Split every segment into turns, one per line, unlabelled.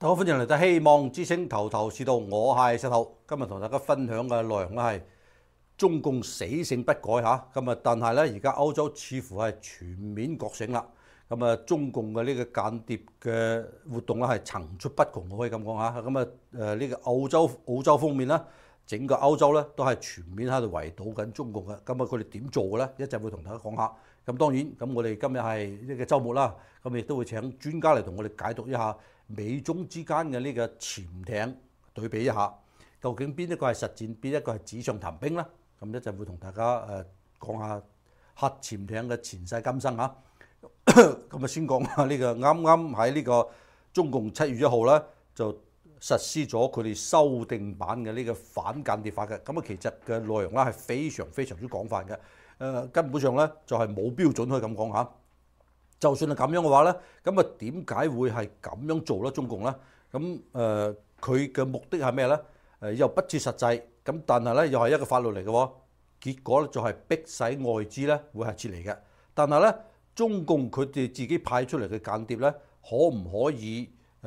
大家好，歡迎嚟到希望之聲頭頭是道，我係石頭。今日同大家分享嘅內容咧係中共死性不改嚇。咁但係咧而家歐洲似乎係全面覺醒啦。中共嘅呢個間諜嘅活動咧係層出不窮，可以咁講嚇。呢個澳洲方面咧，整個歐洲咧都係全面喺度圍堵緊中共嘅。佢哋點做嘅咧？一陣會同大家講下。當然我哋今日係呢個週末啦，亦都會請專家嚟同我哋解讀一下美中之間嘅呢個潛艇對比一下，究竟邊一個係實戰，邊一個係紙上談兵呢？一陣會同大家講下核潛艇嘅前世今生嚇。先講下呢個啱啱喺呢個中共7月1號咧就實施咗佢哋修訂版嘅呢個反間諜法嘅。其實嘅內容咧係非常之廣泛嘅。根本上咧就係冇標準可以咁講嚇。就算係咁樣嘅話咧，點解會係咁樣做咧？中共咧，佢嘅目的係咩咧？又不切實際，但係咧又係一個法律嚟嘅喎。結果咧就係逼使外資咧會係撤離嘅。但係咧，中共佢哋自己派出嚟嘅間諜咧，可唔可以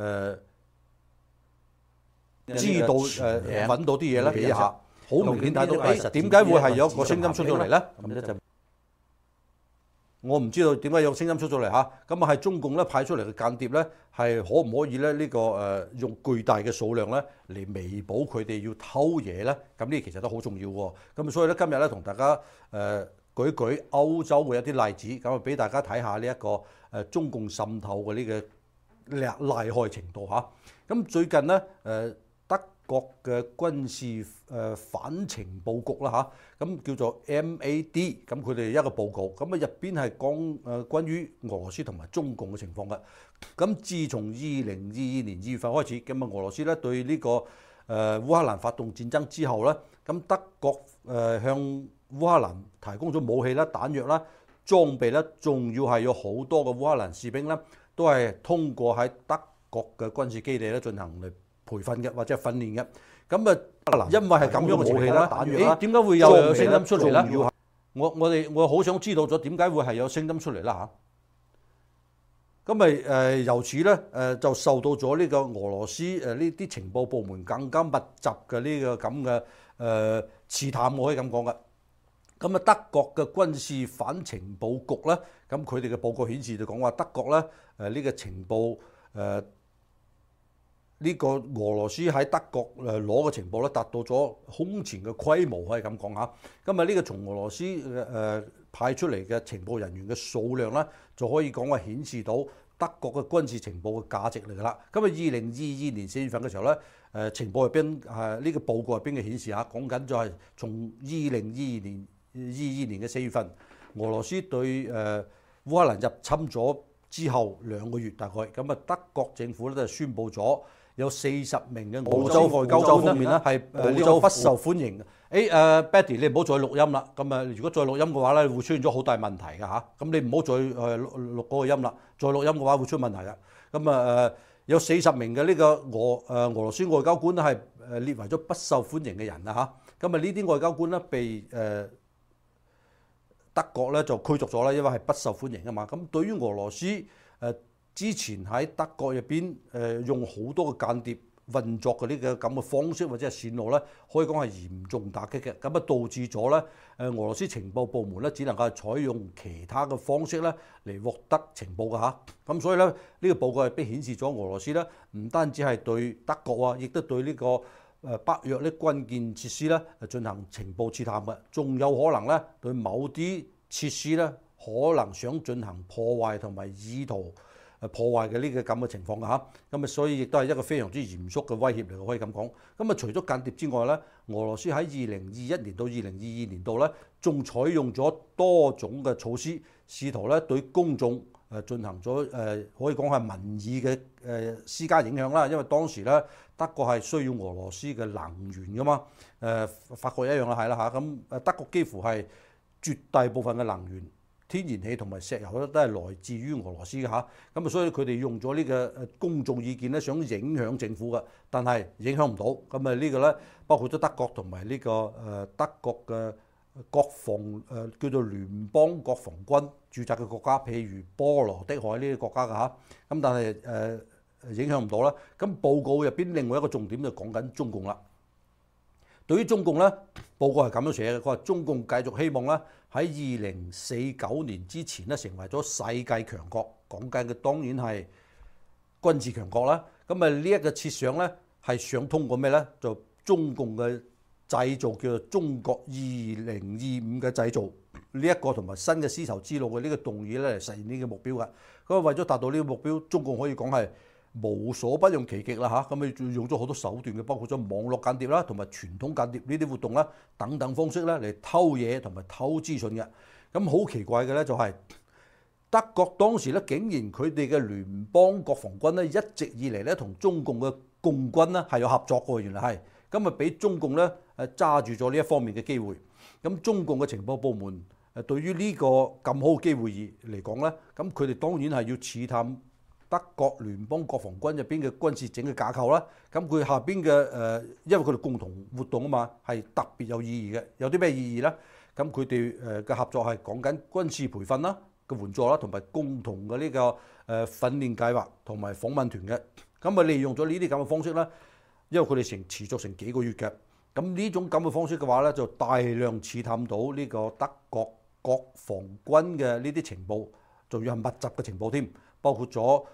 知道揾到啲嘢咧？比一下，好明顯睇到點解會係有一個聲音出咗嚟咧？我唔知道點解有聲音出咗嚟嚇，係中共咧派出嚟嘅間諜咧，係可唔可以咧用巨大嘅數量咧嚟彌補佢哋要偷嘢咧？呢其實都好重要喎。所以咧今日咧同大家舉一舉歐洲嘅一啲例子，俾大家睇下呢一個中共滲透嘅呢個厲害程度嚇。最近咧德國嘅軍事反情報局啦嚇，叫做 MAD， 佢哋一個報告，入邊係講關於俄羅斯同埋中共嘅情況嘅。自從2022年2月份開始，俄羅斯咧對呢個烏克蘭發動戰爭之後咧，德國向烏克蘭提供咗武器啦、彈藥啦、裝備啦，仲要係有好多嘅烏克蘭士兵咧，都係通過喺德國嘅軍事基地咧進行嚟培訓嘅或者訓練嘅。因為係咁樣嘅武器啦、彈藥啦，點解會有聲音出嚟咧？我好想知道咗點解會係有聲音出嚟啦嚇。由此咧就受到咗呢個俄羅斯呢啲情報部門更加密集嘅呢個咁嘅刺探，我可以咁講嘅。德國嘅軍事反情報局咧，佢哋嘅報告顯示就講話德國咧呢個情報呢個俄羅斯喺德國攞嘅情報咧達到咗空前嘅規模，可以咁講嚇。呢個從俄羅斯派出嚟嘅情報人員嘅數量咧，就可以講話顯示到德國嘅軍事情報嘅價值嚟㗎啦。2022年4月份嘅時候咧，情報入邊呢個報告入邊嘅顯示嚇，講緊就係從2022年嘅4月份，俄羅斯對烏克蘭入侵咗之後2個月大概，德國政府咧就宣布咗有40名嘅澳洲外交官咧係呢個不受歡迎嘅。Betty 你唔好再錄音啦。如果再錄音嘅話咧，會出現咗好大問題㗎嚇。你唔好再錄嗰個音啦。再錄音嘅話會出問題㗎。有40名嘅呢個俄羅斯外交官咧係列為咗不受歡迎嘅人啦嚇。呢啲外交官咧被德國咧就驅逐咗啦，因為係不受歡迎啊嘛。對於俄羅斯之前喺德國入邊用好多嘅間諜運作嘅呢個咁嘅方式或者係線路咧，可以講係嚴重打擊嘅。導致咗咧俄羅斯情報部門咧只能夠採用其他嘅方式咧嚟獲得情報嘅嚇。所以咧呢個報告係必顯示咗俄羅斯咧唔單止係對德國啊，亦都對呢個北約呢關鍵設施咧進行情報刺探嘅，仲有可能咧對某啲設施咧可能想進行破壞同埋意圖破壞嘅呢個咁嘅情況嘅嚇。所以亦都係一個非常之嚴肅嘅威脅嚟嘅，可以咁講。除咗間諜之外咧，俄羅斯喺2021年到2022年度咧，仲採用咗多種嘅措施，試圖咧對公眾進行咗可以講係民意嘅施加影響啦。因為當時咧德國係需要俄羅斯嘅能源噶嘛，法國一樣啦係啦嚇。德國幾乎係絕大部分嘅能源，天然氣同埋石油咧都係來自於俄羅斯嘅嚇。所以佢哋用咗呢個公眾意見咧，想影響政府嘅，但係影響唔到。呢個咧包括咗德國同埋呢個德國嘅國防叫做聯邦國防軍駐紮嘅國家，譬如波羅的海呢啲國家嘅嚇。但係影響唔到啦。咁報告入邊另外一個重點就講緊中共啦。對於中共咧，報告係咁樣寫嘅，佢話中共繼續希望咧喺2049年之前咧成為咗世界強國，講緊嘅當然係軍事強國啦。咁啊呢一個設想咧係想通過咩咧？就中共嘅製造叫做中國2025嘅製造呢一個同埋新嘅絲綢之路嘅呢個動議咧嚟實現呢個目標嘅。咁為咗達到呢個目標，中共可以講係無所不用其極啦嚇。咁佢用咗好多手段嘅，包括咗網絡間諜啦，同埋傳統間諜呢啲活動啦等等方式咧嚟偷嘢同埋偷資訊嘅。咁好奇怪嘅咧就係德國當時咧竟然佢哋嘅聯邦國防軍咧一直以嚟咧同中共嘅共軍咧係有合作嘅，原來係。咁啊，俾中共咧揸住咗呢一方面嘅機會。咁中共嘅情報部門對於呢個咁好嘅機會嚟講咧，咁佢哋當然係要刺探德國聯邦國防軍入邊嘅軍事整嘅架構啦。咁佢下邊嘅因為佢哋共同活動啊嘛，係特別有意義嘅。有啲咩意義咧？咁佢哋嘅合作係講緊軍事培訓啦嘅援助啦，同埋共同嘅呢個訓練計劃同埋訪問團嘅。咁啊，利用咗呢啲咁嘅方式咧。因為佢哋持續成幾個月嘅，咁呢種咁嘅方式嘅話咧，就大量刺探到呢個德國國防軍嘅呢啲情報，仲要係密集嘅情報添，包括咗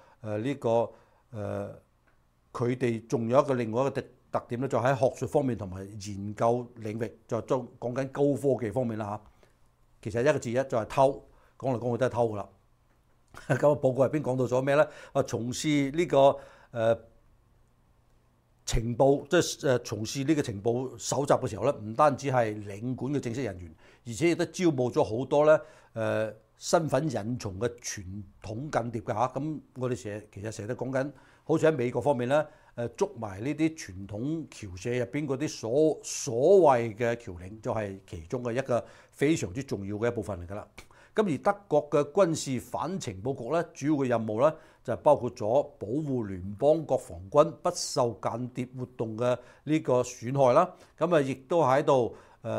佢哋仲有一個另外一個特點咧，就喺學術方面同埋研究領域，就講緊高科技方面啦嚇。其實一個字就係偷，講嚟講去都係偷噶啦。咁啊，報告入邊講到咗咩咧？從事呢個情報即係從事呢個情報搜集嘅時候咧，唔單止係領館嘅正式人員，而且亦都招募咗好多咧身份隱藏嘅傳統間諜㗎嚇。咁我哋其實成日都講緊，好似喺美國方面咧捉埋呢啲傳統僑社入邊嗰啲所謂嘅僑領，就係其中嘅一個非常之重要嘅一部分嚟㗎啦。咁而德國嘅軍事反情報局咧，主要嘅任務咧就係包括咗保護聯邦國防軍不受間諜活動嘅呢個損害啦。咁啊，亦都喺度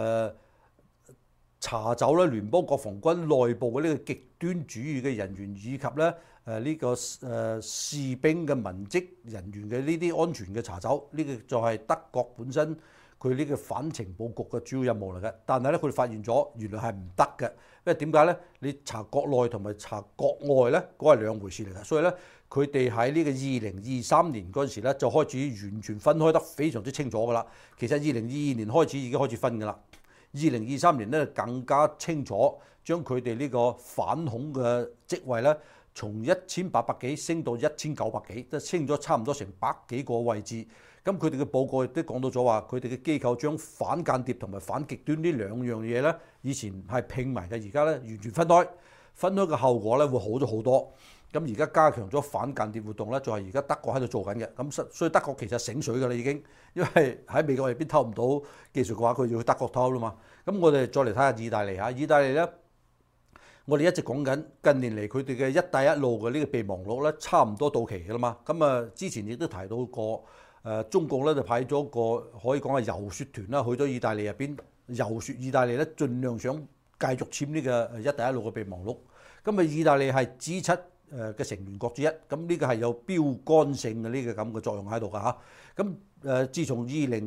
查走咧聯邦國防軍內部嘅呢個極端主義嘅人員，以及咧呢個士兵嘅文職人員嘅呢啲安全嘅查走。呢個就係德國本身佢呢個反情報局嘅主要任務嚟嘅。但係咧，佢哋發現咗原來係唔得嘅。因為點解咧？你查國內同埋查國外咧，嗰係兩回事嚟嘅。所以咧，佢哋喺呢個2023年嗰陣時咧，就開始完全分開得非常之清楚㗎啦。其實2022年開始已經開始分㗎啦。2023年咧更加清楚，將佢哋呢個反恐嘅職位咧，從1800幾升到1900幾，即係升咗差唔多成100幾個位置。咁佢哋嘅報告亦都講到咗話，佢哋嘅機構將反間諜同埋反極端呢兩樣嘢咧，以前係拼埋嘅，而家咧完全分開。分開嘅後果咧會好咗好多。咁而家加強咗反間諜活動咧，就係而家德國喺度做緊嘅。咁所以德國其實醒水㗎啦已經，因為喺美國入邊偷唔到技術嘅話，佢要去德國偷啦嘛。咁我哋再嚟睇下意大利嚇，意大利咧，我哋一直講緊近年嚟佢哋嘅一帶一路嘅呢個備忘錄咧，差唔多到期㗎啦嘛。咁啊，之前亦都提到過。中共咧就派咗個可以講係遊説團啦，去咗意大利入邊遊説意大利咧，盡量想繼續簽呢個一帶一路嘅備忘錄。咁啊，意大利係 G7嘅成員國之一，咁呢個係有標杆性嘅呢個咁嘅作用喺度㗎嚇。咁自從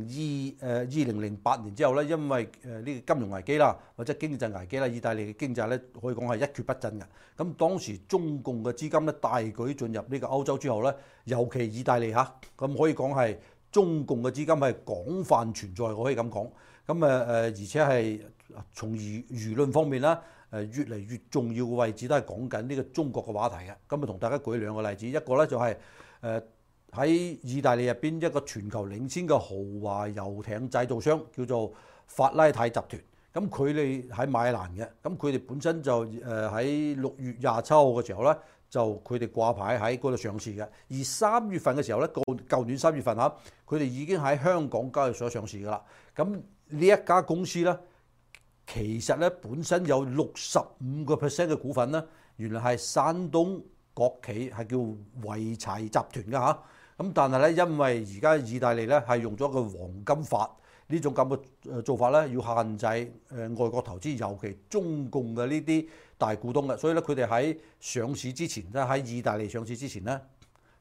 2008年之後咧，因為呢個金融危機啦，或者經濟危機啦，意大利嘅經濟咧可以講係一蹶不振嘅。咁當時中共嘅資金咧大舉進入呢個歐洲之後咧，尤其意大利嚇，咁可以講係中共嘅資金係廣泛存在，我可以咁講。咁而且係從輿論方面啦，越嚟越重要嘅位置都係講緊呢個中國嘅話題嘅。咁啊，同大家舉兩個例子，一個咧就係喺意大利入邊一個全球領先嘅豪華遊艇製造商叫做法拉太集團，咁佢哋喺米蘭嘅，咁佢哋本身就喺6月27號嘅時候咧，就佢哋掛牌喺嗰度上市嘅，而3月份嘅時候咧，舊年3月份嚇，佢哋已經喺香港交易所上市㗎啦。咁呢一家公司咧，其實咧本身有65% 嘅股份咧，原來係山東國企係叫濰柴集團㗎嚇。咁但係咧，因為而家意大利咧係用咗個黃金法呢種咁嘅做法咧，要限制外國投資，尤其中共嘅呢啲大股東嘅，所以咧佢哋喺上市之前咧，喺意大利上市之前咧，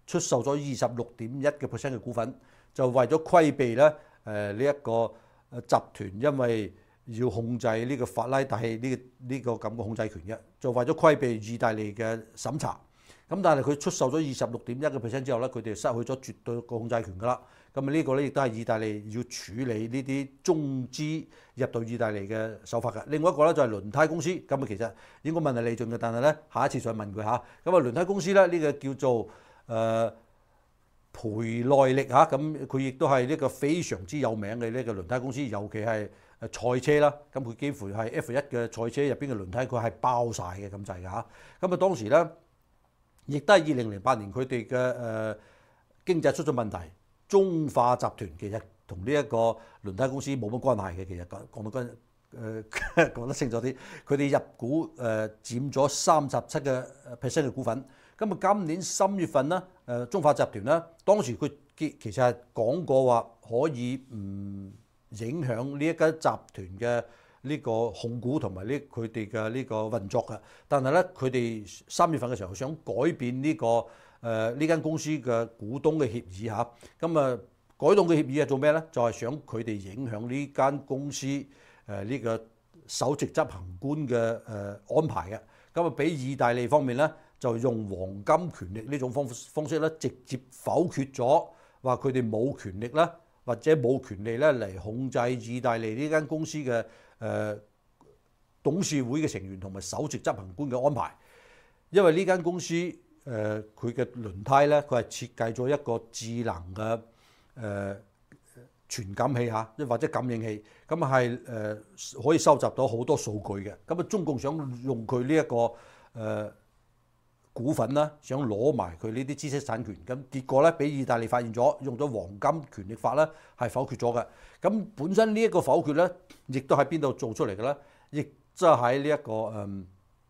出售咗26.1%嘅股份，就為咗規避咧呢一個集團因為要控制呢個法拉第呢個咁嘅控制權嘅，就為咗規避意大利嘅審查。咁但係佢出售咗26.1%之後咧，佢哋失去咗絕對個控制權㗎啦。咁呢個咧亦都係意大利要處理呢啲中資入到意大利嘅手法嘅。另外一個咧就係輪胎公司，咁啊其實應該問係李俊嘅，但係咧下一次再問佢嚇。咁啊輪胎公司咧呢個叫做培耐力嚇，咁佢亦都係呢個非常之有名嘅呢個輪胎公司，尤其係賽車啦。咁佢幾乎係 F1 嘅賽車入邊嘅輪胎，佢係包晒嘅咁滯㗎嚇。咁啊當時咧亦都係2008年佢哋嘅經濟出咗問題。中化集團其實同呢一個輪胎公司冇乜關係嘅，其實講得清楚啲，佢哋入股佔咗37%嘅股份。咁啊今年3月份咧，中化集團咧當時佢其實係講過話可以唔影響呢一間集團嘅呢個控股同埋佢哋嘅呢個運作嘅，但係咧佢哋3月份嘅時候想改變呢個呢間公司嘅股東嘅協議嚇，咁啊改動嘅協議係做咩咧？就係想佢哋影響呢間公司呢個首席執行官嘅安排嘅，咁啊俾意大利方面咧就用黃金權力呢種方式咧直接否決咗，話佢哋冇權力啦，或者冇權利咧嚟控制意大利呢間公司嘅董事會嘅成員同埋首席執行官嘅安排，因為呢間公司佢嘅輪胎咧，佢係設計咗一個智能嘅傳感器嚇，或者感應器，咁係可以收集到好多數據嘅。咁啊，中共想用佢呢一個股份啦，想攞埋佢呢啲知識產權，咁結果咧俾意大利發現咗，用咗黃金權力法咧係否決咗嘅。咁本身呢一個否決咧，亦都喺邊度做出嚟嘅咧？亦即係喺呢一個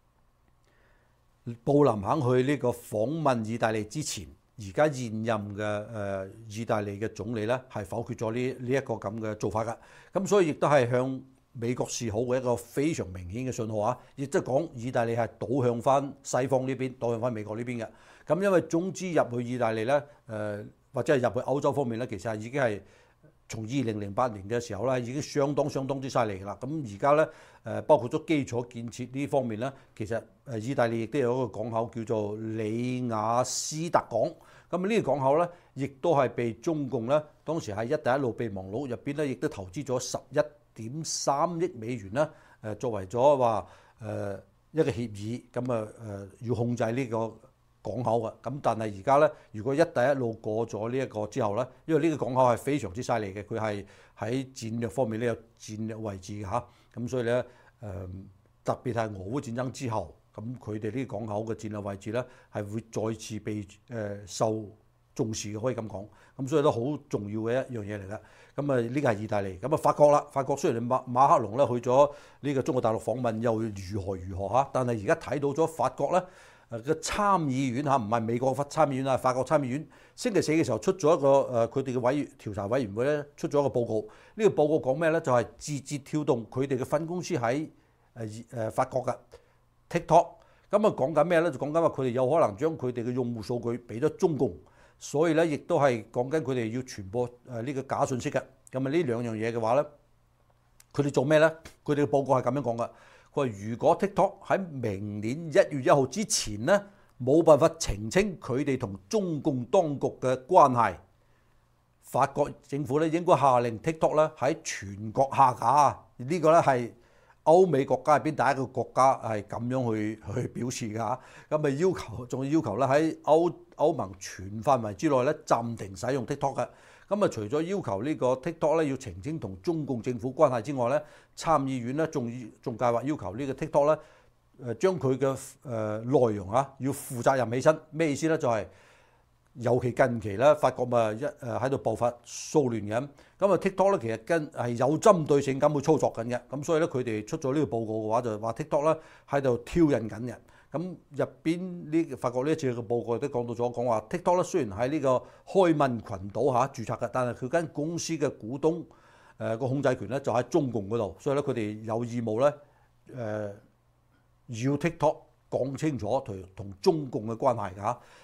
布林肯去呢個訪問意大利之前，而家現任嘅意大利嘅總理咧係否決咗呢一個咁嘅做法㗎。咁所以亦都係向美國示好嘅一個非常明顯嘅信號啊！亦即係講意大利係倒向翻西方呢邊，倒向翻美國呢邊嘅。咁因為中資入去意大利咧，或者係入去歐洲方面咧，其實係已經係從2008年嘅時候咧，已經相當之犀利㗎啦。咁而家咧包括咗基礎建設呢方面咧，其實意大利亦都有一個港口叫做里雅斯特港。咁呢個港口咧，亦都係被中共咧當時喺一帶一路備忘錄入邊咧，亦都投資咗11.3億美元啦。作為咗話一個協議，咁要控制呢個港口嘅。咁但係而家咧，如果一帶一路過咗呢一個之後咧，因為呢個港口係非常之犀利嘅，佢係喺戰略方面咧有戰略位置嘅嚇。咁所以咧特別係俄烏戰爭之後，咁佢哋呢個港口嘅戰略位置咧係會再次被受重視嘅，可以咁講。咁所以都好重要嘅一樣嘢嚟嘅。咁啊呢個係意大利。咁啊法國啦，法國雖然馬克龍咧去咗呢個中國大陸訪問，又如何嚇？但係而家睇到咗法國咧嘅參議院嚇，唔係美國參議院啊，法國參議院星期四嘅時候出咗一個佢哋嘅調查委員會咧出咗一個報告。呢個報告講咩咧？就係字節跳動佢哋嘅分公司喺法國嘅 TikTok。咁啊講緊咩咧？就講緊話佢哋有可能將佢哋嘅用戶數據俾咗中共。所以咧，亦都係講緊佢哋要傳播呢個假信息嘅。咁啊，呢兩樣嘢嘅話咧，佢哋做咩咧？佢哋嘅報告係咁樣講嘅。佢話如果 TikTok 喺明年1月1號之前咧，冇辦法澄清佢哋同中共當局嘅關係，法國政府咧應該下令 TikTok 咧喺全國下架。呢個咧係歐美國家入邊第一個國家係咁樣去表示㗎嚇。咁啊仲要求咧喺歐盟全範圍之內咧暫停使用 TikTok 嘅。咁啊除咗要求呢個 TikTok 咧要澄清同中共政府關係之外咧，參議院咧仲計劃要求呢個 TikTok 咧將佢嘅內容要負責任起身。咩意思咧？就係尤其近期咧，法國咪喺度爆發騷亂嘅。咁啊 TikTok 咧其實係有針對性咁去操作緊嘅。咁所以咧佢哋出咗呢個報告嘅話，就話 TikTok 咧喺度挑釁緊嘅。咁入邊呢法國呢一次嘅報告都講到咗，講話 TikTok 咧雖然喺呢個開曼群島註冊嘅，但係佢間公司嘅股東個控制權咧就喺中共嗰度，所以咧佢哋有義務咧要 TikTok 講清楚同中共嘅關係㗎。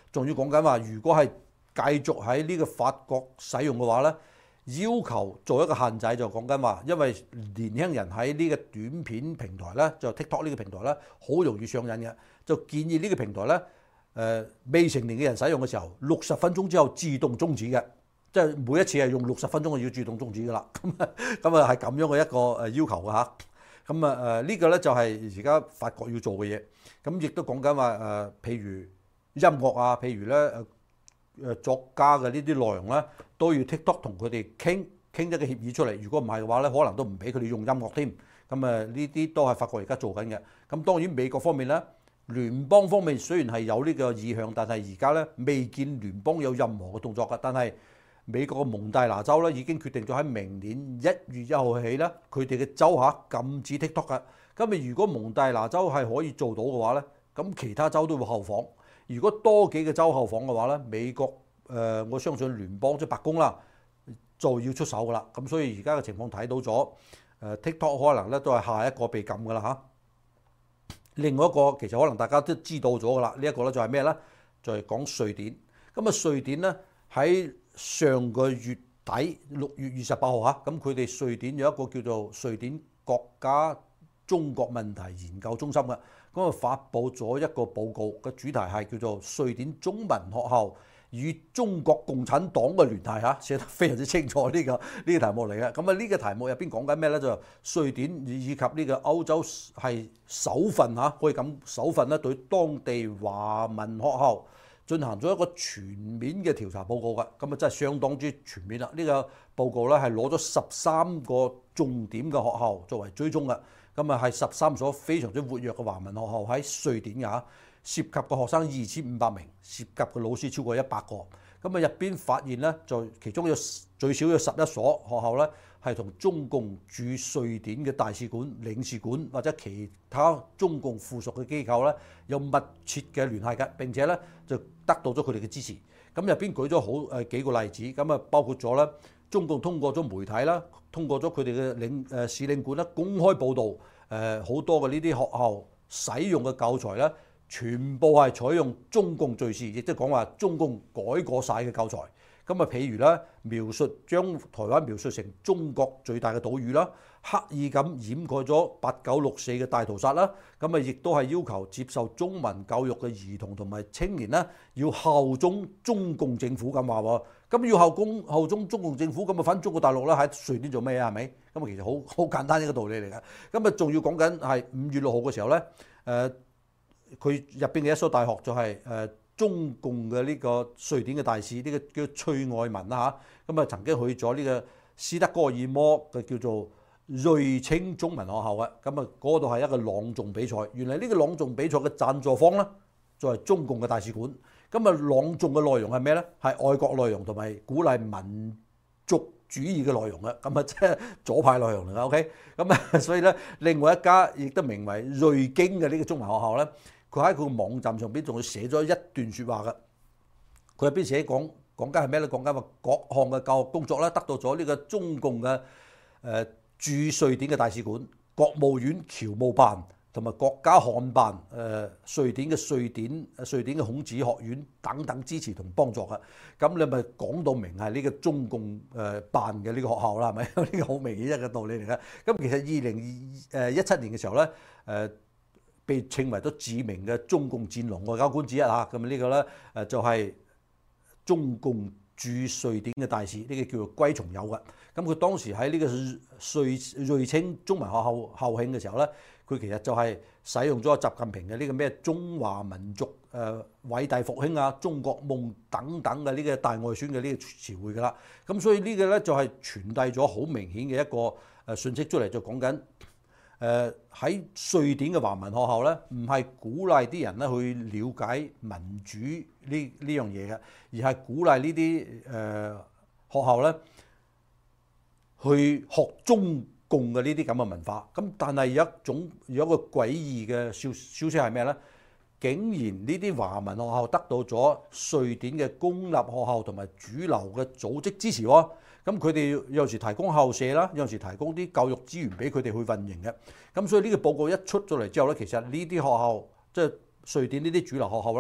仲要講緊話，如果係繼續喺呢個法國使用嘅話咧，要求做一個限制就講緊話，因為年輕人喺呢個短片平台咧，就 TikTok 呢個平台咧，好容易上癮嘅，就建議呢個平台咧，未成年嘅人使用嘅時候，60分鐘之後自動終止嘅，即係每一次係用60分鐘就要自動終止㗎啦。咁係咁樣嘅一個要求㗎嚇。咁呢個咧就係而家法國要做嘅嘢。咁亦都講緊話譬如音樂啊，譬如咧作家嘅呢啲內容咧，都要 TikTok 同佢哋傾一個協議出嚟。如果唔係嘅話咧，可能都唔俾佢哋用音樂添。咁呢啲都係法國而家做緊嘅。咁當然美國方面咧，聯邦方面雖然係有呢個意向，但係而家咧未見聯邦有任何嘅動作㗎。但係美國嘅蒙大拿州咧已經決定咗喺明年1月1號起咧，佢哋嘅州禁止 TikTok 㗎。咁如果蒙大拿州係可以做到嘅話咧，咁其他州都會後仿。如果多幾個州後仿嘅話咧，美國我相信聯邦即係白宮啦，就要出手㗎啦。咁所以而家嘅情況睇到咗，TikTok 可能咧都係下一個被禁㗎啦嚇。另外一個其實可能大家都知道咗㗎啦，呢一個咧就係咩咧？就係講瑞典。咁瑞典咧喺上個月底6月28號嚇，咁佢哋瑞典有一個叫做瑞典國家中國問題研究中心嘅，咁發布咗一個報告嘅主題係叫做瑞典中文學校與中國共產黨嘅聯繫嚇，寫得非常之清楚呢個題目嚟嘅。咁呢個題目入邊講緊咩咧？就瑞典以及呢個歐洲係首份嚇，可以咁首份咧對當地華文學校進行咗一個全面嘅調查報告㗎。咁真係相當之全面啦。呢個報告咧係攞咗13個重點嘅學校作為追蹤嘅。咁係13所非常之活躍嘅華文學校喺瑞典㗎，涉及嘅學生2500名，涉及嘅老師超過100個。咁入邊發現咧，就其中有最少有11所學校咧係同中共駐瑞典嘅大使館、領事館或者其他中共附屬嘅機構咧有密切嘅聯繫嘅，並且咧就得到咗佢哋嘅支持。咁入邊舉咗好幾個例子，咁包括咗咧中共通過咗媒體啦，通過咗佢哋嘅使領館啦，公開報導好多嘅呢啲學校使用嘅教材咧，全部係採用中共敘事，亦即係講話中共改過晒嘅教材。咁譬如咧，描述將台灣描述成中國最大嘅島嶼啦，刻意咁掩蓋咗8964嘅大屠殺啦。咁亦都係要求接受中文教育嘅兒童同埋青年咧，要效忠中共政府咁話喎。咁要效忠中共政府，咁反中國大陸啦，喺瑞典做咩啊？係咪？咁其實好簡單一個道理嚟嘅。咁仲要講緊係5月6號嘅時候咧，佢入邊嘅一所大學就係中共嘅呢個瑞典嘅大使，呢個叫崔愛民啦嚇。咁曾經去咗呢個斯德哥爾摩嘅叫做瑞清中文學校嘅。咁嗰度係一個朗誦比賽。原來呢個朗誦比賽嘅贊助方咧，就係中共嘅大使館。咁朗誦嘅內容係咩咧？係愛國內容同埋鼓勵民族主義嘅內容嘅。咁即係左派內容嚟㗎。OK。咁所以咧，另外一家亦都名為瑞京嘅呢個中文學校咧，佢喺佢個網站上邊仲要寫咗一段説話嘅。佢入邊寫講緊係咩咧？講緊話各項嘅教育工作咧，得到咗呢個中共嘅駐瑞典嘅大使館、國務院僑務辦同埋國家漢辦、瑞典嘅孔子學院等等支持同幫助嘅。咁你咪講到明係呢個中共辦嘅呢個學校啦，係咪？呢個好明顯一個道理嚟嘅。咁其實2017年嘅時候咧，被稱為咗知名嘅中共戰狼外交官之一嚇。咁呢個咧就係中共駐瑞典嘅大使，呢個叫做歸從友嘅。咁佢當時喺呢個瑞清中文學校校慶嘅時候咧，佢其實就係使用咗習近平嘅呢個咩中華民族偉大復興啊、中國夢等等嘅呢個大外宣嘅呢個詞彙㗎啦。咁所以呢個咧就係傳遞咗好明顯嘅一個訊息出嚟，就講緊喺瑞典嘅華文學校咧，唔係鼓勵啲人咧去了解民主呢樣嘢嘅，而係鼓勵呢啲學校咧去學中共嘅呢啲咁嘅文化。咁但係有一個詭異嘅消息係咩咧？竟然呢啲華文學校得到咗瑞典嘅公立學校同埋主流嘅組織支持喎。咁佢哋有時提供校舍啦，有時提供啲教育資源俾佢哋去運營嘅。咁所以呢個報告一出咗嚟之後咧，其實呢啲學校即係瑞典呢啲主流學校咧，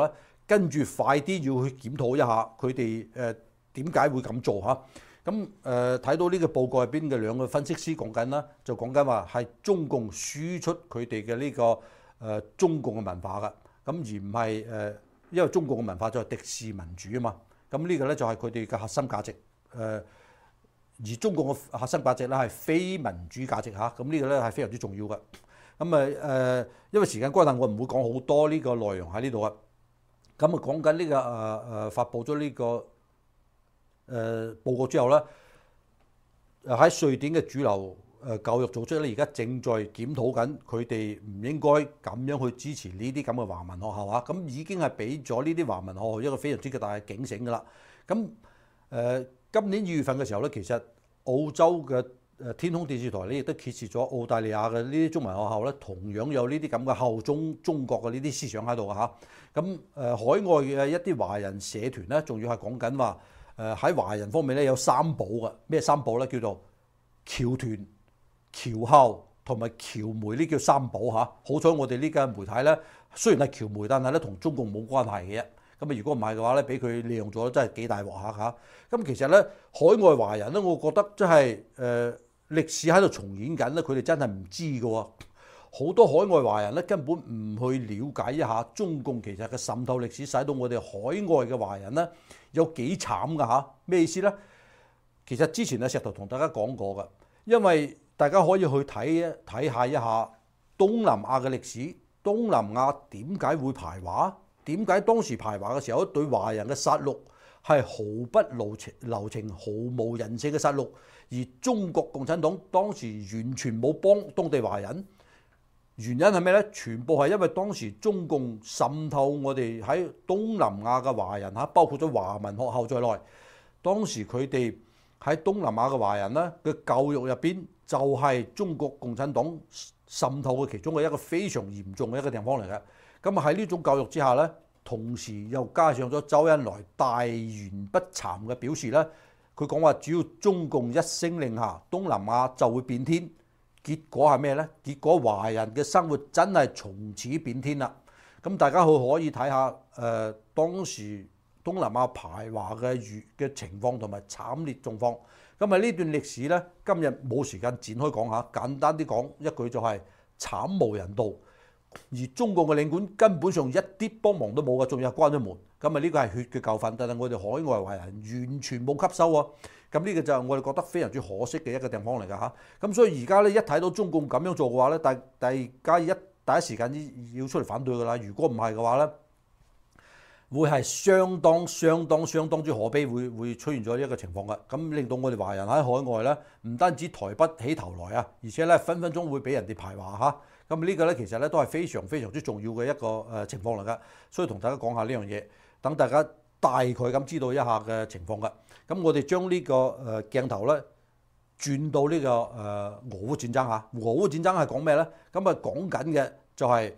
跟住快啲要去檢討一下佢哋點解會咁做嚇。咁睇到呢個報告入邊嘅兩個分析師講緊啦，就講緊話係中共輸出佢哋嘅呢個中共嘅文化㗎，咁而唔係因為中共嘅文化就係敵視民主啊嘛。咁呢個咧就係佢哋嘅核心價值而中共嘅核心價值咧係非民主價值嚇。咁呢個咧係非常之重要嘅。咁因為時間關係，我唔會講好多呢個內容喺呢度啊。咁講緊呢個發布咗呢個報告之後咧，喺瑞典嘅主流教育組織咧，而家正在檢討緊佢哋唔應該咁樣去支持呢啲咁嘅華文學校啊。咁已經係俾咗呢啲華文學校一個非常之大嘅警醒㗎啦。咁今年2月份嘅時候咧，其實澳洲嘅天空電視台咧亦都揭示咗澳大利亞嘅呢啲中文學校咧，同樣有呢啲咁嘅效忠中國嘅呢啲思想喺度㗎嚇。咁海外嘅一啲華人社團咧，仲要係講緊話喺華人方面咧有三寶嘅，咩三寶咧？叫做僑團、僑校同埋僑媒，呢叫三寶嚇。好彩我哋呢間媒體咧，雖然係僑媒，但係咧同中共冇關係嘅啫。咁如果唔係嘅話咧，俾佢利用咗，真係幾大鑊嚇。咁其實咧，海外華人咧，我覺得真係歷史喺度重演緊咧，佢哋真係唔知嘅喎。好多海外華人咧根本唔去了解一下中共其實嘅滲透歷史，使到我哋海外嘅華人咧有幾慘㗎嚇。咩意思咧？其實之前石頭同大家講過㗎，因為大家可以去睇下一下東南亞嘅歷史。東南亞點解會排華？點解當時排華嘅時候對華人嘅殺戮係毫不留情、毫無人性嘅殺戮？而中國共產黨當時完全冇幫當地華人，原因係咩呢？全部係因為當時中共滲透我哋喺東南亞嘅華人嚇，包括咗華文學校在內。當時佢哋喺東南亞嘅華人咧嘅教育入邊，就係中國共產黨滲透嘅其中嘅一個非常嚴重嘅一個地方嚟嘅。咁喺呢種教育之下咧，同時又加上咗周恩來大言不慚嘅表示咧，佢講話只要中共一聲令下，東南亞就會變天。結果係咩呢？結果華人嘅生活真係從此變天啦。咁大家可以睇下當時東南亞排華嘅情況同埋慘烈狀況。咁喺呢段歷史呢，今日冇時間展開講下，簡單啲講一句就係慘無人道。而中共嘅領館根本上一啲幫忙都冇嘅，仲有關咗門。咁呢個係血嘅教訓，但係我哋海外華人完全冇吸收喎。咁呢個就係我哋覺得非常之可惜嘅一個地方嚟㗎嚇。咁所以而家咧一睇到中共咁樣做嘅話咧，大家第一時間要出嚟反對㗎啦。如果唔係嘅話咧，會係相當之可悲，會出現咗一個情況㗎。咁令到我哋華人喺海外咧，唔單止抬不起頭來啊，而且咧分分鐘會俾人哋排華嚇。咁呢個咧其實咧都係非常之重要嘅一個情況嚟㗎。所以同大家講下呢樣嘢，等大家大概咁知道一下嘅情況㗎。咁我哋將呢個鏡頭咧轉到呢個俄烏戰爭嚇。俄烏戰爭係講咩咧？咁講緊嘅就係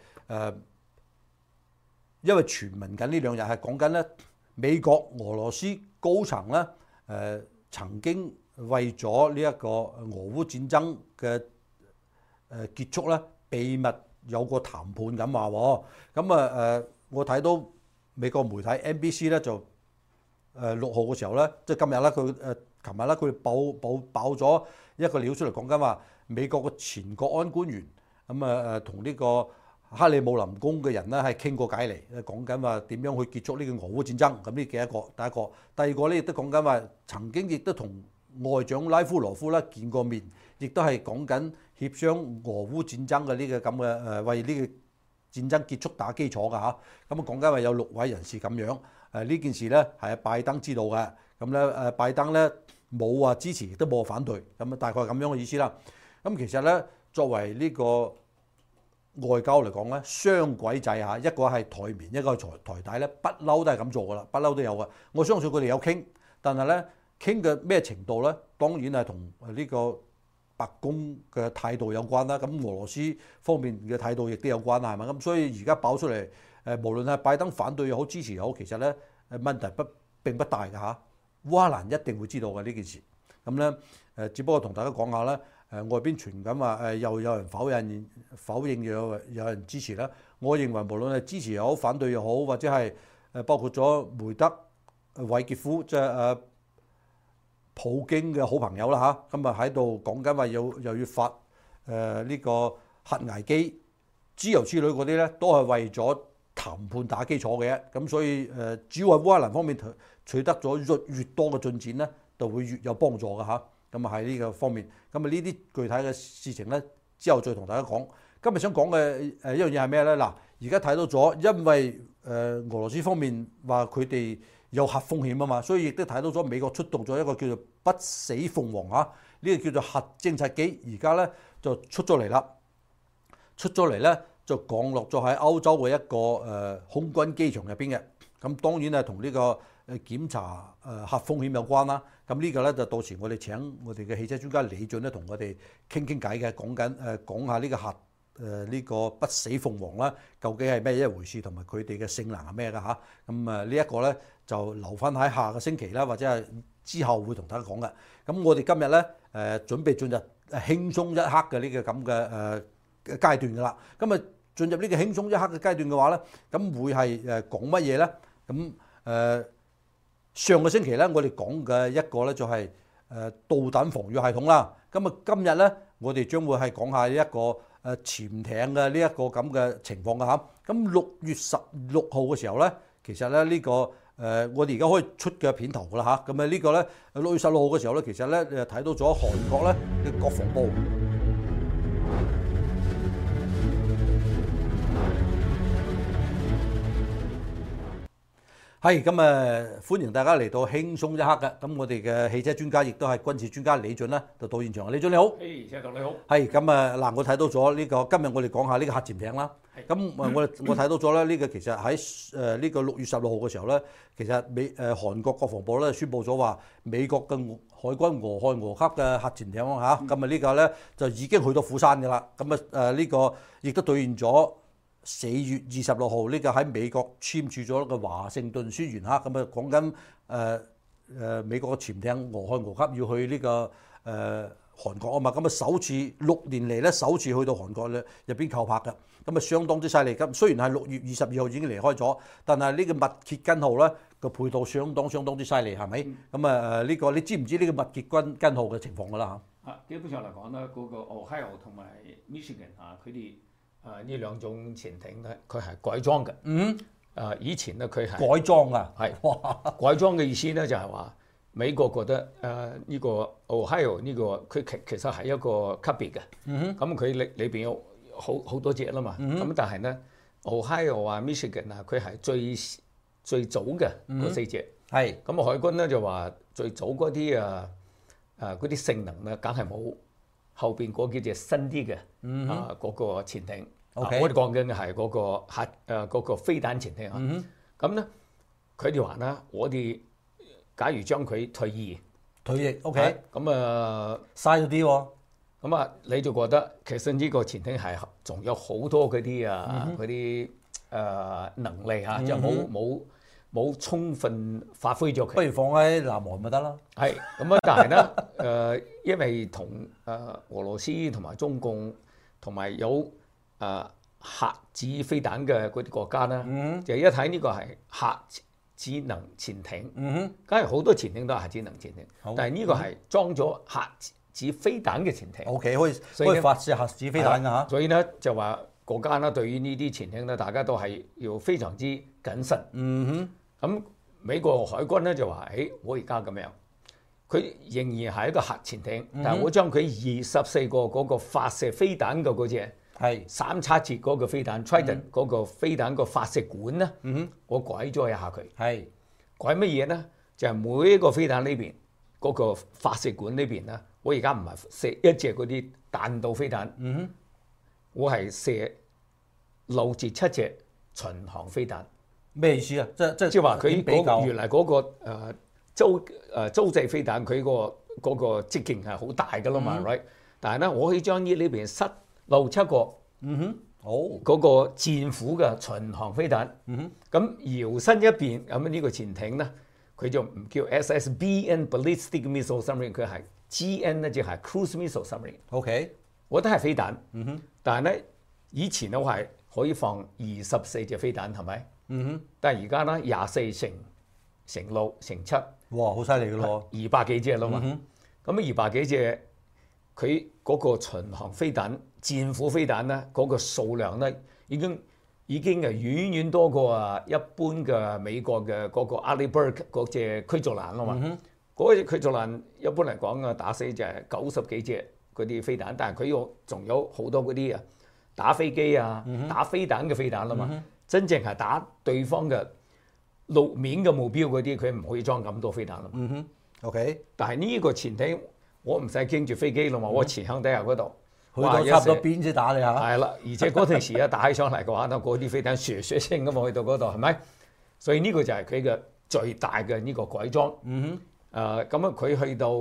因為傳聞緊呢兩日係講緊咧美國、俄羅斯高層咧曾經為咗呢一個俄烏戰爭嘅結束咧，秘密有個談判咁話喎。咁我睇到美國媒體 NBC 咧就6號嘅時候咧，即係今日啦，佢琴日咧佢爆咗一個料出嚟，講緊話美國嘅前國安官員咁同呢個克里姆林宮嘅人咧係傾過偈嚟，講緊話點樣去結束呢個俄烏戰爭。咁呢幾一個，第一個，第二個咧亦都講緊話曾經亦都同外長拉夫羅夫咧見過面，亦都係講緊協商俄烏戰爭嘅呢個咁嘅為呢個戰爭結束打基礎㗎嚇。咁講緊話有6位人士咁樣。呢件事咧係拜登知道嘅，咁咧拜登咧冇話支持，亦都冇話反對，咁大概咁樣嘅意思啦。咁其實咧作為呢個外交嚟講咧，雙軌制嚇，一個係台面，一個係台底咧，不嬲都係咁做噶啦，不嬲都有嘅。我相信佢哋有傾，但係咧傾嘅咩程度咧，當然係同呢個白宮嘅態度有關啦。咁俄羅斯方面嘅態度亦都有關係嘛。咁所以而家爆出嚟。無論係拜登反對又好支持又好，其實咧問題並不大㗎嚇。烏克蘭一定會知道嘅呢件事。咁咧只不過同大家講下啦。外邊傳緊話又有人否認又有人支持啦。我認為無論係支持又好反對又好，或者係包括咗梅德韋傑夫，即係普京嘅好朋友啦嚇，咁啊喺度講緊話又要發呢個核危機之由之類嗰啲咧，都係為咗談判打基礎嘅。咁所以只要喺烏克蘭方面取得咗越多嘅進展咧，就會越有幫助嘅嚇。咁啊喺呢個方面，咁啊呢啲具體嘅事情咧，之後再同大家講。今日想講嘅一樣嘢係咩咧？嗱，而家睇到咗，因為俄羅斯方面話佢哋有核風險啊嘛，所以亦都睇到咗美國出動咗一個叫做不死鳳凰嚇，呢個叫做核偵察機，而家咧就出咗嚟啦，出咗嚟咧就降落咗喺歐洲嘅一個空軍機場入邊嘅。咁當然係同呢個檢查核風險有關啦。咁呢個咧就到時我哋請我哋嘅汽車專家李俊咧同我哋傾偈嘅，講下呢個核呢個不死鳳凰啦，究竟係咩一回事，同埋佢哋嘅性能係咩㗎嚇？咁呢一個咧就留翻喺下個星期啦，或者係之後會同大家講嘅。咁我哋今日咧準備進入輕鬆一刻嘅呢個咁嘅階段㗎啦。咁啊進入呢個輕鬆一刻嘅階段嘅話咧，咁會係講乜嘢咧？咁上個星期咧我哋講嘅一個咧就係導彈防禦系統啦。咁啊今日咧我哋將會係講下一個潛艇嘅呢一個咁嘅情況嘅嚇。咁6月16號嘅時候咧，其實咧呢個我哋而家可以出嘅片頭㗎啦嚇。咁啊呢個咧6月16號嘅時候咧，其實咧睇到咗韓國咧嘅國防部。係咁歡迎大家嚟到輕鬆一刻嘅。咁我哋嘅汽車專家亦都係軍事專家李俊咧，就到現場。李俊你好，
車頭你好。
係咁嗱，我睇到咗呢個今日我哋講下呢個核潛艇啦。咁我睇到咗咧，呢個其實喺呢個6月16號嘅時候咧，其實韓國國防部咧宣布咗話，美國嘅海軍俄亥俄級嘅核潛艇嚇，咁呢個咧就已經去到釜山㗎啦。咁呢個亦都兌現咗。4月26號呢個喺美國簽署咗一個華盛頓宣言嚇，咁啊講緊美國嘅潛艇俄亥俄級要去呢個韓國啊嘛，咁啊首次6年嚟咧首次去到韓國咧入邊扣拍嘅，咁啊相當之犀利。咁雖然係6月22號已經離開咗，但係呢個密歇根號咧個配套相當之犀利，係咪？咁呢個你知唔知呢個密歇根號嘅情況㗎啦嚇？
基本上嚟講咧，嗰個 Ohio 同埋 Michigan 佢哋。呢兩種潛艇咧，佢係改裝嘅。以前咧佢係
改裝啊，
係改裝嘅意思咧就係話美國覺得呢個 Ohio 呢個佢其實係一個級別嘅。咁佢裏邊有好多隻啦嘛。咁但係咧 Ohio 啊 Michigan 啊，佢係最早嘅嗰4隻。係咁海軍咧就話最早嗰啲嗰啲性能咧，梗係冇後邊嗰幾隻新啲嘅嗰個潛艇。我哋講緊嘅係嗰個嗰個飛彈潛艇啊。咁咧佢哋話咧，我哋假如將佢退役，OK，咁
嘥咗啲喎。
咁你就覺得其實呢個潛艇係仲有好多嗰啲嗰啲能力嚇，就冇充分發揮咗佢。
不如放喺南韓咪得啦。
係咁但係咧因為同俄羅斯同埋中共同埋有核子飛彈嘅嗰啲國家咧，就一睇呢個係核子能潛艇。梗係好多潛艇都係核子能潛艇，但係呢個係裝咗核子飛彈嘅潛艇。
OK， 可以發射核子飛彈㗎嚇。
所以咧就話國家咧對於呢啲潛艇咧，大家都係要非常之謹慎。咁美國海軍咧就話：我而家咁樣。佢仍然係一個核潛艇，但係我將佢24個嗰個發射飛彈嘅嗰隻3叉節嗰個飛彈 Trident 嗰個飛彈個發射管咧，我改咗一下佢。改乜嘢咧？就係每一個飛彈呢邊嗰個發射管呢邊咧，我而家唔係射一隻嗰啲彈道飛彈，我係射6至7隻巡航飛彈。
咩意思啊？即
係話佢原來嗰個洲際飛彈佢嗰個直徑係好大㗎啦嘛，right？但係咧，我可以將呢邊塞6、7個，嗰個戰斧嘅巡航飛彈，咁搖身一變咁呢個潛艇咧，佢就唔叫 SSBN Ballistic Missile Submarine， 佢係 GN 咧，即係 Cruise Missile Submarine。OK， 我都係飛彈，但係咧以前咧我係可以放24隻飛彈，係咪？ 但係而家咧24乘6乘7，
哇，好犀利嘅咯
200幾隻啦嘛。咁200幾隻，佢嗰個巡航飛彈、戰斧飛彈咧，嗰個數量咧已經係遠遠多過一般嘅美國嘅嗰個 Arleigh Burke 嗰隻驅逐艦啦嘛。嗰隻驅逐艦一般嚟講啊，打死就係90幾隻嗰啲飛彈，但係佢仲有好多嗰啲打飛機啊、打飛彈嘅飛彈啦嘛。真正係打對方嘅陸面嘅目標嗰啲，佢唔可以裝咁多飛彈啦嘛。
OK，
但係呢個潛艇我唔使驚住飛機啦嘛，我潛響底下嗰度，
去到差唔多邊先打你嚇。
係啦，而且嗰陣時打起上嚟嘅話，嗰啲飛彈唰唰聲咁去到嗰度，係咪？所以呢個就係佢嘅最大嘅呢個改裝。佢去到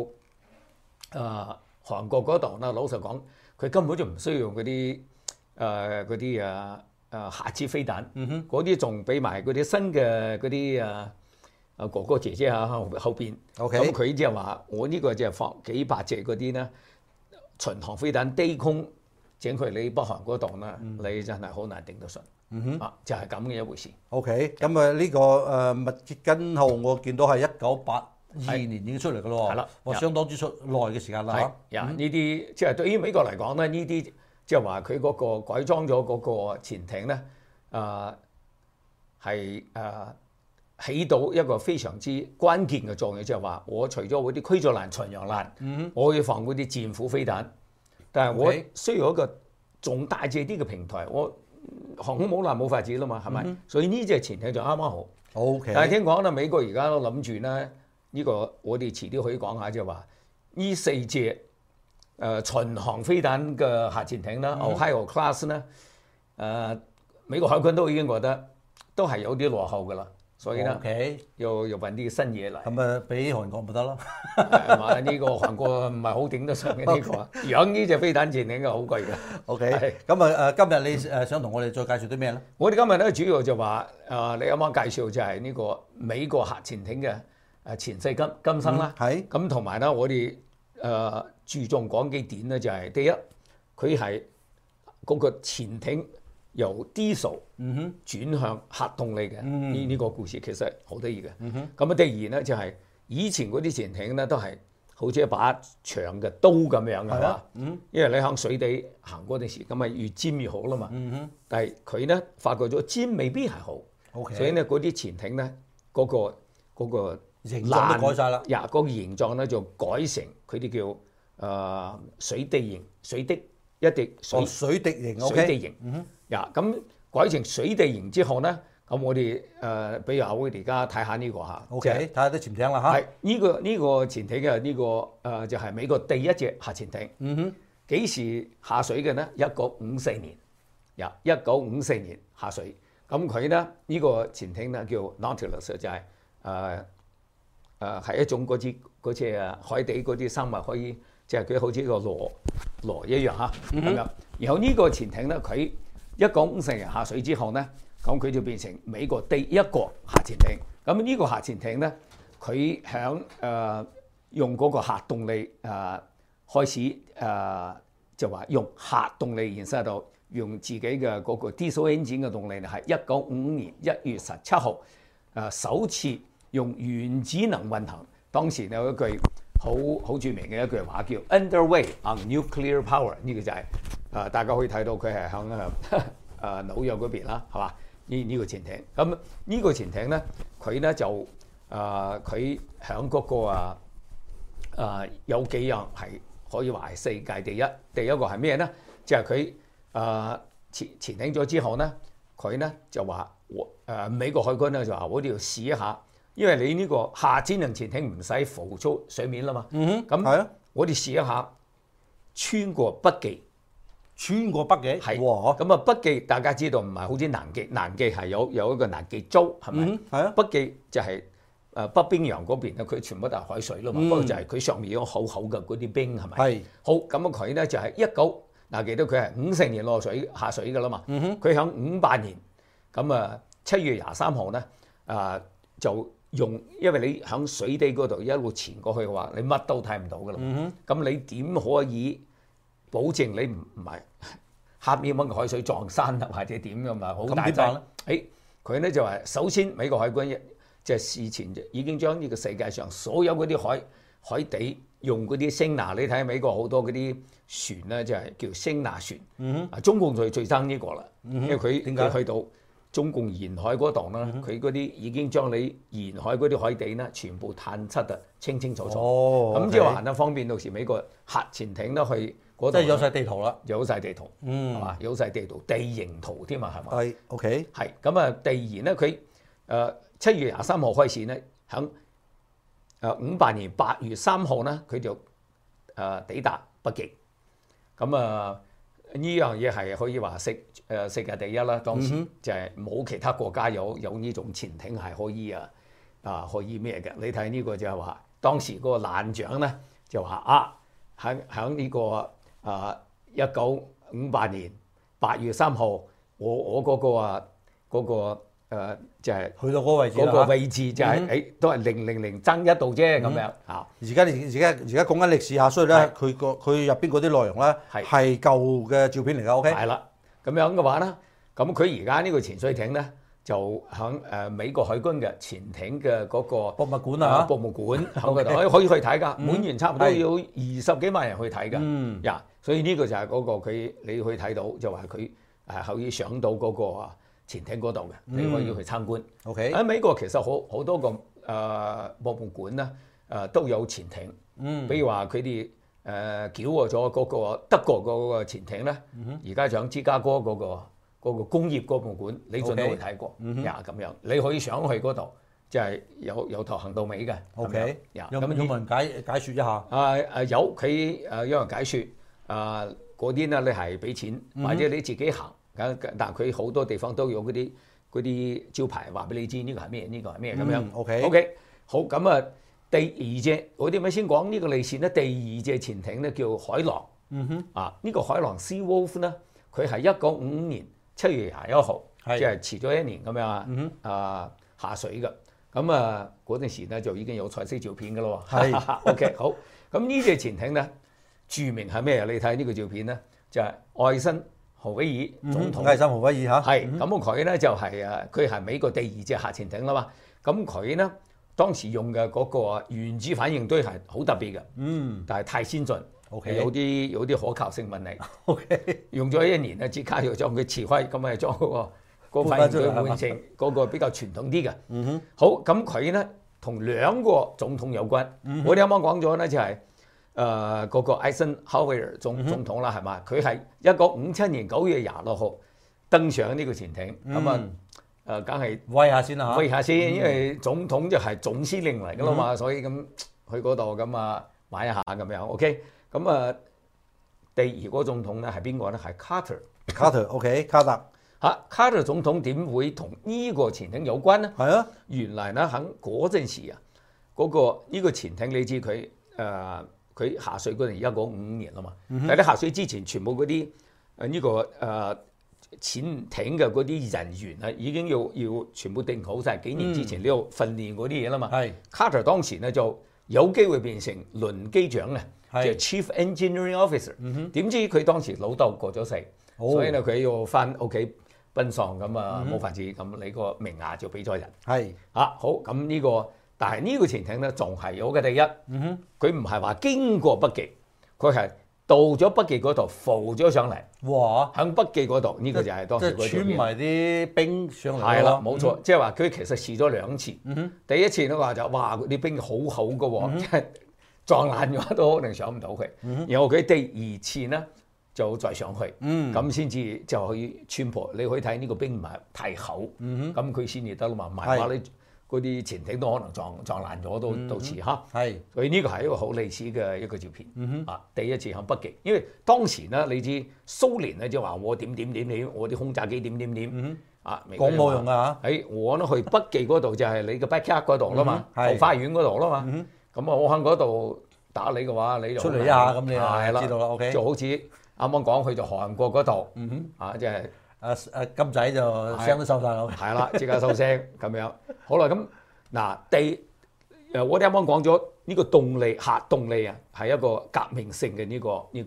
韓國嗰度啦，老實講，佢根本就唔需要用嗰啲下次飛彈，嗰啲仲俾埋嗰啲新嘅嗰啲哥哥姐姐喺後邊。咁佢即係話，我呢個就係放幾百隻嗰啲咧巡航飛彈低空整佢你北韓嗰度啦，你真係好難頂得順。就係咁嘅一回事。
OK，咁呢個密歇根號我見到係1982年已經出嚟嘅咯。係啦，哇，相當之耐嘅時間啦嚇。
呢啲即係對於美國嚟講咧，呢啲即係話佢嗰個改裝咗嗰個潛艇咧，係起到一個非常之關鍵嘅作用，即係話我除咗嗰啲驅逐艦、巡洋艦，我要放嗰啲戰斧飛彈，但係我需要一個仲大隻啲嘅平台，我航空母艦冇法子啦嘛，係咪？所以呢隻潛艇就啱啱好。
OK，
但係聽講咧，美國而家都諗住咧，呢個我哋遲啲可以講下，即係話呢4隻巡航飛彈嘅核潛艇啦，Ohio Class 咧，美國海軍都已經覺得都係有啲落後㗎啦，所以咧要揾啲新嘢嚟。
咁俾韓國咪得咯？
係嘛？呢個韓國唔係好頂得上嘅呢個，養呢隻飛彈潛艇嘅好貴㗎。
OK，咁今日你想同我哋再介紹啲咩咧？
我哋今日咧主要就話你啱啱介紹就係呢個美國核潛艇嘅前世今生啦。係。咁同埋咧，我哋注重講幾點咧，就係第一，佢係嗰個潛艇由 diesel 轉向核動力嘅呢個故事其實好得意嘅。咁第二咧就係以前嗰啲潛艇咧都係好似一把長嘅刀咁樣嘅，係嘛？因為你喺水底行嗰陣時，咁咪越尖越好啦嘛。但係佢咧發覺咗尖未必係好，所以咧嗰啲潛艇咧嗰個
形狀都改晒啦。
嗰個形狀咧就改成佢啲叫水滴型、水滴一滴水。
水滴型。
水滴型。咁改成水滴型之後咧，咁我哋比如我哋而家睇下呢個嚇。
OK，睇下啲潛艇啦嚇。
係呢個潛艇嘅呢個就係美國第一隻核潛艇。幾時下水嘅呢？1954年。1954年下水。咁佢咧呢個潛艇咧叫 Nautilus， 就係係一種嗰隻海底嗰啲生物可以，即係佢好似個螺一樣嚇咁樣。然後呢個潛艇咧，佢1954年下水之後咧，咁佢就變成美國第一個核潛艇。咁呢個核潛艇咧，佢響用嗰個核動力開始就話用核動力延伸到用自己嘅嗰個 diesel engine 嘅動力，係1955年1月17號首次用原子能運行。當時有一句好著名嘅一句話叫 Underway on nuclear power， 呢個就係大家可以睇到佢係響紐約嗰邊啦，係嘛？呢個潛艇。咁呢個潛艇咧，佢咧就佢響嗰個有幾樣係可以話係世界第一。第一個係咩咧？就係佢潛艇咗之後咧，佢咧就話美國海軍咧就話我哋要試一下。因為你呢個下潛能潛艇唔使浮出水面啦嘛，咁我哋試一下穿過北極。
穿過北極
係，咁北極大家知道唔係好似南極，南極係有一個南極洲係咪？北極就係北冰洋嗰邊咧，佢全部都係海水啦嘛，不過就係佢上面有厚厚嘅嗰啲冰係咪？係。好，咁佢咧就係記得佢係54年落水下水㗎啦嘛，佢響58年咁7月23號咧就用，因為你喺水底嗰度一路潛過去嘅話，你乜都睇唔到㗎啦。咁你點可以保證你唔係黑面蚊嘅海水撞山或者點㗎嘛？好大劑。 佢咧就話首先美國海軍就係事前就已經將呢個世界上所有嗰啲海底用嗰啲聲納，你睇美國好多嗰啲船咧就係叫聲納船，中共最憎呢個啦，因為佢去到中共沿海嗰度啦，佢嗰啲已經將你沿海嗰啲海底咧全部探測得清清楚楚，咁即係話咧方便到時美國核潛艇咧去嗰度，
即係有晒地圖啦，
有晒地圖，係嘛？有晒地圖、地形圖添啊，係嘛？
係 OK，
係咁啊，第二咧佢7月23號開始咧，響58年8月3號咧，佢就抵達北極，咁啊。呢樣嘢係可以話世界第一啦，當時就係冇其他國家有呢種潛艇係可以可以咩嘅？你睇呢個就係話當時嗰個艦長咧就話喺呢個1958年8月3號，我嗰個就係
去到嗰個位置啦，
嗰個位置就係都係000爭1度啫咁樣嚇。
而家講緊歷史下，所以咧佢入邊嗰啲內容咧係舊嘅照片嚟㗎。OK，
係啦，咁樣嘅話咧，咁佢而家呢個潛水艇咧就喺美國海軍嘅潛艇嘅嗰個
博物館啊，
博物館喺嗰度可以去睇㗎，每年差唔多要20幾萬人去睇㗎。呀，所以呢個就係嗰個你可以睇到就話佢可以上到嗰個潛艇嗰度嘅，你可以去參觀。
OK，
喺美國其實好多個博物館咧都有潛艇。比如話佢哋繳獲咗嗰個德國嗰個潛艇咧，而家喺芝加哥嗰個工業博物館，你盡都會睇過。呀咁樣，你可以上去嗰度，即係由頭行到尾嘅。
OK，有冇人解説一下？
有佢有人解説嗰啲咧，你係俾錢或者你自己行。但佢好多地方都有嗰啲招牌話俾你知呢個係咩，呢個係咩咁樣。OK， 好咁啊，第二隻我哋咪先講呢個歷史咧。第二隻潛艇咧叫海狼。呢個海狼 Sea Wolf 咧，佢係1955年7月21號，即係遲咗1年咁樣下水嘅。咁啊嗰陣時咧就已經有彩色照片嘅咯。係 OK 好。咁呢隻潛艇咧著名係咩啊？你睇呢個照片咧，就係愛新豪威爾總統，
艾森豪威爾嚇，
係咁佢咧就係佢係美國第2隻核潛艇啦嘛。咁佢咧當時用嘅嗰個原子反應堆係好特別嘅，但係太先進，有啲可靠性問題。用咗1年咧，即刻就將佢辭揮，咁啊將嗰個反應堆換成嗰個比較傳統啲嘅。好，咁佢咧同2個總統有關。我哋啱啱講咗咧就係。嗰個艾森豪威爾總統啦，係嘛？佢係1957年9月26號登上呢個潛艇，咁梗係
威下先啦嚇，
威下先，因為總統就係總司令嚟㗎啦嘛，所以咁去嗰度咁買一下咁樣。OK， 咁第2個總統咧係邊個咧？係 Carter。OK， 卡特。Carter 總統點會同呢個潛艇有關咧？係啊，原來咧喺嗰陣時啊，呢個潛艇你知佢佢下水嗰陣1955年啦嘛，但係你下水之前全部嗰啲呢個潛艇嘅嗰啲人員啊，已經要全部定好晒，幾年之前呢度訓練嗰啲嘢啦嘛。係 Carter 當時咧就有機會變成輪機長啊，即係 Chief Engineering Officer。點知佢當時老豆過咗世，所以咧佢要翻屋企奔喪咁冇法子，咁你個名額就俾咗人。係好咁呢個。但係呢個潛艇咧，仲係有嘅第一，佢唔係話經過北極，佢係到咗北極嗰度浮咗上嚟。哇！喺北極嗰度，呢個就係當時嗰種嘢。即係穿埋啲冰上嚟。係啦，冇錯，即係話佢其實試咗2次。第一次咧話就哇，啲冰好厚嘅喎，即係撞爛咗都可能上唔到佢。然後佢第2次咧就再上去，咁先至就可以穿破。你可以睇呢個冰唔係太厚，咁佢先至得啦嘛。埋話你。嗰啲潛艇都可能撞爛咗，到時嚇。係，所以呢個係一個好歷史嘅一個照片。第一次喺北極，因為當時咧，你知蘇聯咧就話我點，我啲空炸機點。講冇用啊嚇！我咧去北極嗰度就係你嘅 backyard 嗰度啦嘛，後花園嗰度啦嘛。咁我喺嗰度打你嘅話，你就出嚟一下咁，你知道啦。OK，就好似啱啱講去咗韓國嗰度，即係。金仔就聲都收晒咯，係啦，即刻收聲咁樣。好啦，咁嗱我哋啱啱講咗呢個動力核動力啊，係一個革命性嘅呢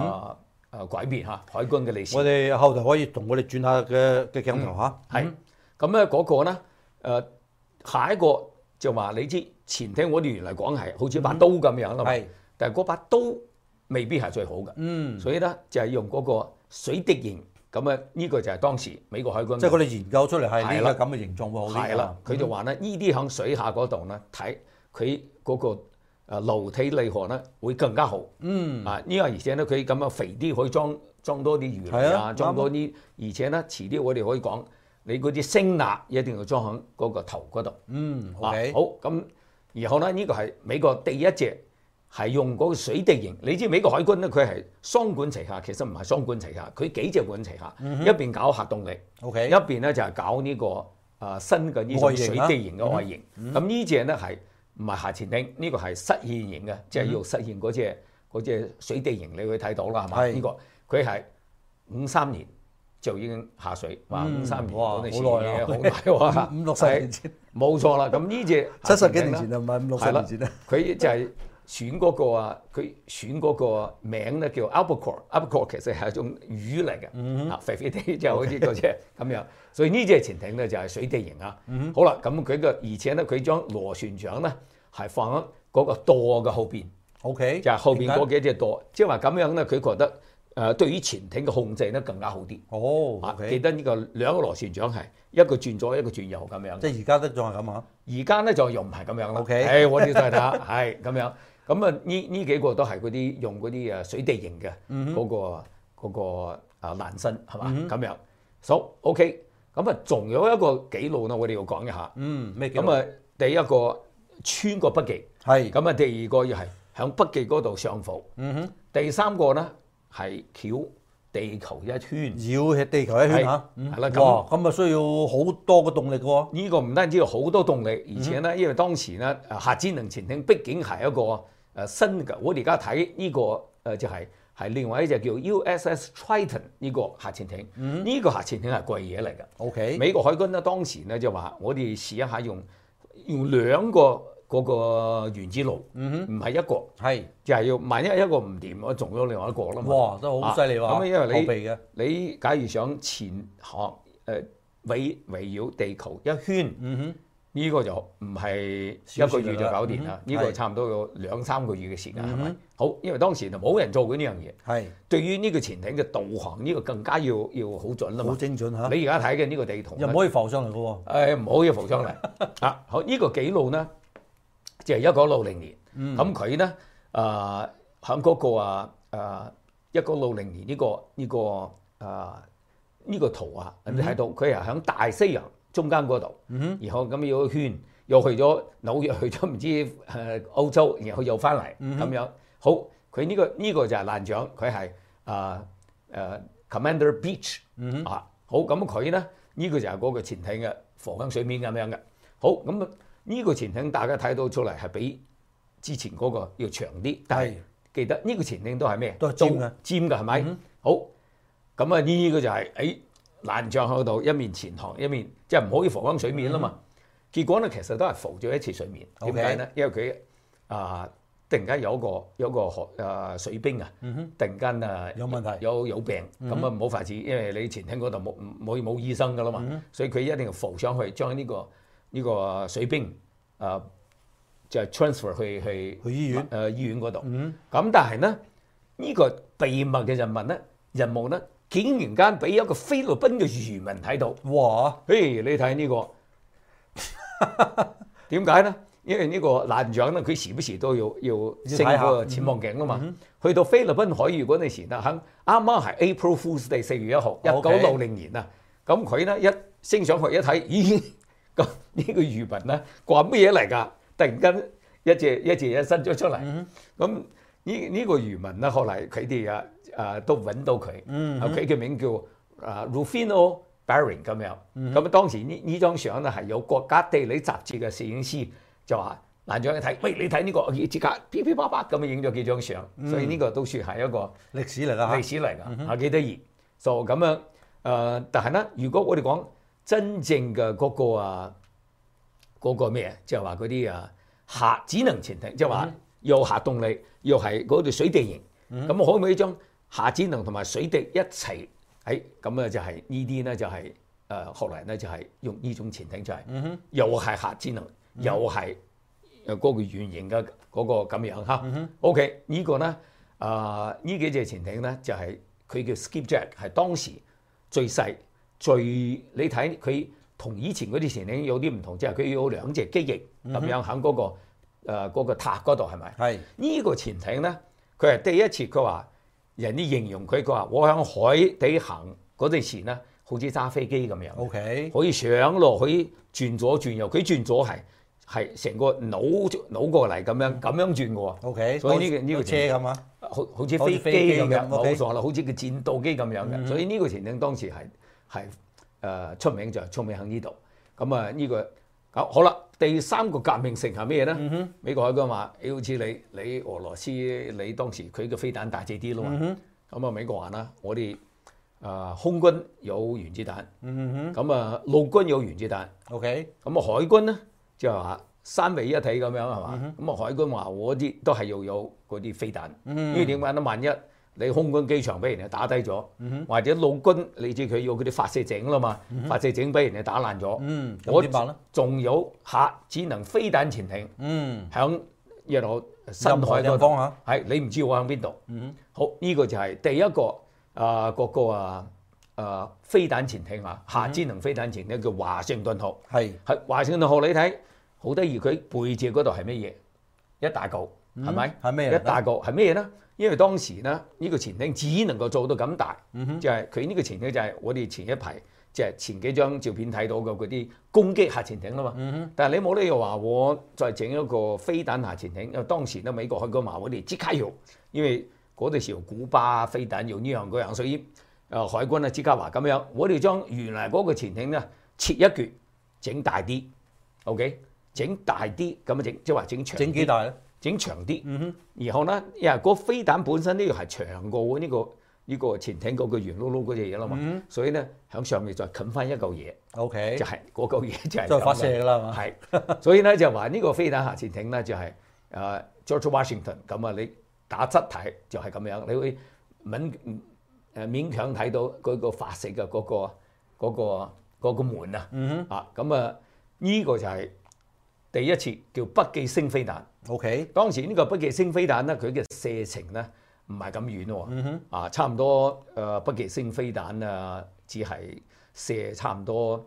個改變嚇海軍嘅歷史。我哋後頭可以同我哋轉下嘅鏡頭嚇。係咁咧嗰個咧下一個就話你知潛艇我哋原來講係好似把刀咁樣啦嘛，但係嗰把刀未必係最好嘅，所以咧就係用嗰個水滴型。咁啊，呢個就係當時美國海軍，
即係佢哋研究出嚟係呢個咁嘅形狀會好啲。
係啦，佢就話咧，呢啲喺水下嗰度咧睇佢嗰個流體離合咧會更加好。呢個而且咧佢咁樣肥啲，可以裝多啲魚嚟啊，裝多啲。而且咧遲啲我哋可以講，你嗰啲聲納一定要裝喺嗰個頭嗰度。
OK。
好咁，然後咧呢個係美國第一隻。係用嗰個水滴型，你知美國海軍咧，佢係雙管齊下，其實唔係雙管齊下，佢幾隻管齊下，一邊搞核動力，一邊咧就係搞呢個新嘅呢種水滴型嘅外形。咁呢隻咧係唔係核潛艇？呢個係實驗型嘅，即係要實驗嗰隻水滴型，你會睇到啦，係嘛？呢個佢係53年就已經下水，話53年嗰陣時嘢好耐喎
，50-60年前，
冇錯啦。咁呢隻
70幾年前啊，唔係50-60年前啊，
佢就係。選嗰個啊，佢選嗰個名咧叫 albacore 其實係一種魚嚟嘅，肥肥哋就好似嗰隻咁樣。所以呢隻潛艇咧就係水滴型啊。好啦，咁佢而且咧佢將螺旋槳咧係放喺嗰個舵嘅後邊。
OK，
就係後邊嗰幾隻舵，即係話咁樣咧，佢覺得對於潛艇嘅控制咧更加好啲。記得呢個兩個螺旋槳係一個轉左一個轉右咁樣。
即係而家都仲係咁啊？
而家咧就又唔係咁樣啦。
OK，
我哋再睇下，係咁樣。咁啊，呢幾個都係嗰啲用嗰啲水滴型嘅嗰個欄身係嘛咁樣。好 OK，咁啊仲有一個紀錄呢，我哋要講一下。
咩紀錄？
咁啊，第一個穿過北極，係咁啊，第二個又係響北極嗰度上浮。第三個咧係繞地球一圈，
繞地球一圈嚇。
係啦，
咁啊需要好多個動力喎。
呢個唔單止有好多動力，而且咧，因為當時咧核智能潛艇畢竟係一個新嘅，我哋而家睇呢個就係另外一隻叫 USS Triton 呢個核潛艇。呢個核潛艇係貴嘢嚟嘅。
OK，
美國海軍咧當時咧就話：我哋試一下用兩個嗰個原子爐，唔係一個，係就係要萬一一個唔掂，我仲有另外一個啦嘛。
哇，都好犀利喎！
咁因為
備嘅
你假如想前航圍繞地球一圈。呢個就唔係一個月就搞掂啦，呢個差唔多有2-3個月嘅時間，係咪？好，因為當時就冇人做過呢樣嘢。係對於呢個潛艇嘅導航，呢個更加要好準啦嘛。好精準嚇！你而家睇嘅呢個地圖
又唔可以浮上嚟嘅喎。
唔可以浮上嚟啊！好，呢個紀錄呢，就係1960年。咁佢呢喺嗰個1960年呢個圖啊，你睇到佢係喺大西洋中間嗰度，然後咁要一圈，又去咗紐約，去咗唔知歐洲，然後又翻嚟咁樣。好，佢呢個就係艦長，佢係Commander Beach 好，咁佢咧呢個就係嗰個潛艇嘅浮喺水面咁樣嘅。好，咁呢個潛艇大家睇到出嚟係比之前嗰個要長啲，但係記得呢個潛艇都係咩？都係尖嘅，係咪？好，咁啊呢個就係艦長喺度一面前航一面，即係唔可以浮喺水面啦嘛。結果咧其實都係浮咗一次水面。點解咧？因為佢突然間有個水兵啊，突然間有問題，有病，咁啊冇法子，因為你潛艇嗰度冇醫生噶啦嘛，所以佢一定要浮上去，將呢個水兵就係 transfer 去醫院醫院嗰度。咁但係咧呢個秘密嘅任務咧，竟然間俾一個菲律賓嘅漁民睇到。哇！嘿，你睇呢個點解咧？因為呢個艦長咧，佢時不時都要升個潛望鏡啊嘛。去到菲律賓海域嗰陣時咧，啱啱係 April Fool's Day 4月1號1960年啊。咁佢咧一升上去一睇，咦？咁呢個漁民咧講乜嘢嚟㗎？突然間一隻伸咗出嚟。咁呢個漁民咧，後嚟佢哋都揾到佢。佢嘅名叫Rufino Baring 咁樣。咁當時呢張相咧係有國家地理雜誌嘅攝影師。就話艦長一睇，喂，你睇呢個即刻噼噼啪啪咁影咗幾張相，所以呢個都算係一個歷史嚟㗎，歷史嚟㗎，幾得意。就咁樣但係咧，如果我哋講真正嘅嗰個咩啊，即係話嗰啲核智能潛艇，即係話又核動力，又係嗰條水滴型，咁可唔可以將核智能同埋水滴一齊？咁啊就係呢啲咧就係後來咧就係用呢種潛艇就係、又係核智能，又係嗰個圓形嘅嗰個咁樣嚇。OK 呢個咧呢幾隻潛艇咧就係、佢叫 Skipjack， 係當時最細你睇佢同以前嗰啲潛艇有啲唔同，即係佢有2隻機翼咁樣喺嗰個塔嗰度係咪？
係
呢個潛艇咧，佢係第一次佢話人哋形容佢話我喺海底行嗰陣時咧，好似揸飛機咁樣。
OK，
可以上落，可以轉左轉右，佢轉左係成個扭過嚟咁樣轉嘅喎。
OK，
所以呢個
車咁啊，
好似飛機咁樣，冇錯啦，好似個戰鬥機咁樣嘅。所以呢個潛艇當時係出名就係出名喺呢度。咁啊呢個好啦，第3個革命性係咩咧？美國海軍話：好似你俄羅斯你當時佢嘅飛彈大隻啲咯嘛。咁啊美國話啦，我哋空軍有原子彈，咁啊陸軍有原子彈。
OK，
咁啊海軍咧就係話三位一體咁樣係嘛？咁啊海軍話我啲都係要有嗰啲飛彈，因為點解咧？萬一你空軍機場俾人哋打低咗，或者陸軍你知佢有嗰啲發射井啦嘛，發射井俾人哋打爛咗，
咁點辦咧？
仲有核智能飛彈潛艇，響一路深海嗰度，係你唔知我喺邊度。好，呢個就係第一個嗰個飛彈潛艇啊，核智能飛彈潛艇叫華盛頓號。係華盛頓號，你睇好得意，佢背脊嗰度係乜嘢？一大嚿，係咪？係咩？一大嚿係咩咧？因為當時咧，呢個潛艇只能夠做到咁大，就係佢呢個潛艇就係我哋前一排即係前幾張照片睇到嘅嗰啲攻擊核潛艇啦嘛。但係你冇理由話我再整一個飛彈核潛艇，因為當時咧美國海軍話我哋即刻要，因為嗰陣時候古巴飛彈用呢樣嗰樣，所以海軍咧即刻話咁樣，我哋將原來嗰個潛艇咧切一橛，整大啲 ，OK， 整大啲咁樣整，即係話整長。整幾大咧？整長啲，然後咧，因為嗰飛彈本身呢個係長過呢個潛艇嗰個圓碌碌嗰隻嘢啦嘛，所以咧喺上面再冚翻一嚿嘢，OK， 就係嗰嚿嘢就係再發射㗎啦嘛，係，所以咧就話呢個飛彈核潛艇咧就係George Washington 咁啊，你打側睇就係咁樣，你會勉強睇到嗰個發射嘅嗰個門啊，咁啊呢個就係第一次叫北極星飛彈。OK， 當時呢個北極星飛彈咧，佢嘅射程咧唔係咁遠喎，差唔多北極星飛彈啊，只係射差唔多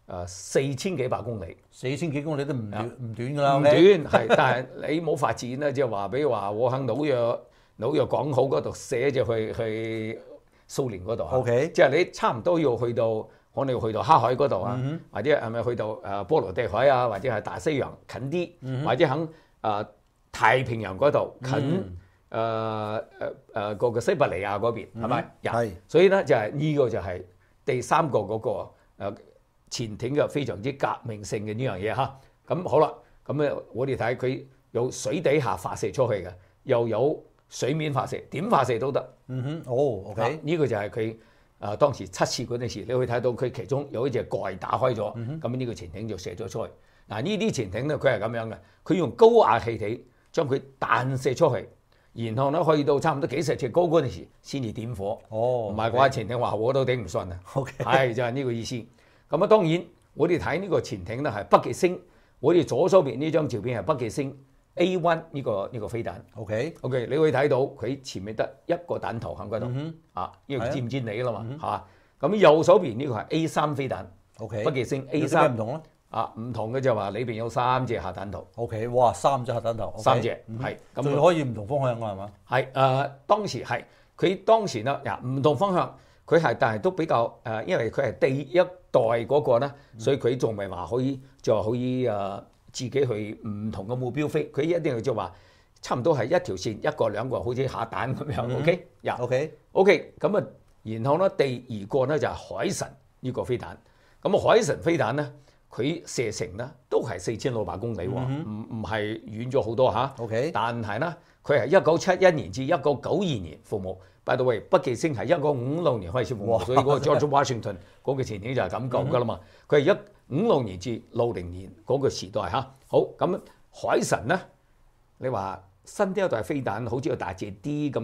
4000幾百公里，4000幾公里都唔短㗎啦，唔短係，但係你冇發展咧，即係話，比如話我喺紐約港口嗰度射就去蘇聯嗰度，OK， 即係你差唔多要去到。可能要去到黑海嗰度啊，或者係咪去到波羅的海啊，或者係大西洋近啲，或者喺太平洋嗰度近個西伯利亞嗰邊，係咪？係。所以咧就係呢個就係第3個嗰個潛艇嘅非常之革命性嘅呢樣嘢嚇。咁好啦，咁咧我哋睇佢有水底下發射出去嘅，又有水面發射，點發射都得。OK， 呢個就係佢。當時測試嗰陣時，你會睇到佢其中有一隻蓋打開咗，咁呢個潛艇就射咗出去。嗱呢啲潛艇咧，佢係咁樣嘅，佢用高壓氣體將佢彈射出去，然後咧去到差唔多幾十尺高嗰陣時先至點火。唔係嗰架潛艇話我都頂唔順啊。係就係呢個意思。咁啊當然我哋睇呢個潛艇咧係北極星，我哋左手邊呢張照片係北極星 A1 呢個飛彈。OK， 你會睇到佢前面得一個彈頭喺嗰度，因為佢知唔知你啦嘛嚇。咁右手邊呢個係 A3 飛彈。OK， 北極星 A3 唔同咯。唔同嘅就話裏邊有3隻核彈頭。OK， 哇，3隻核彈頭。3隻係。咁仲可以唔同方向㗎係嘛？係當時係佢當時咧唔同方向，佢係但係都比較因為佢係第一代嗰個咧，所以佢仲未話可以自己去唔同嘅目標飛，佢一定要就話差唔多係一條線一個兩個，好似下彈咁樣。OK， 咁啊，然後咧第2個咧就係海神呢個飛彈。咁啊，海神飛彈咧，佢射程咧都係4600公里喎，唔係遠咗好多嚇。OK， 但係咧佢係1971年至1992年服務。By the way， 北極星係1956年開始服務，所以嗰個 George Washington 嗰個潛艇就係咁講㗎啦嘛。佢係1956年至60年嗰個時代嚇。好，咁海神咧，你話新啲一代飛彈好似又大隻啲咁，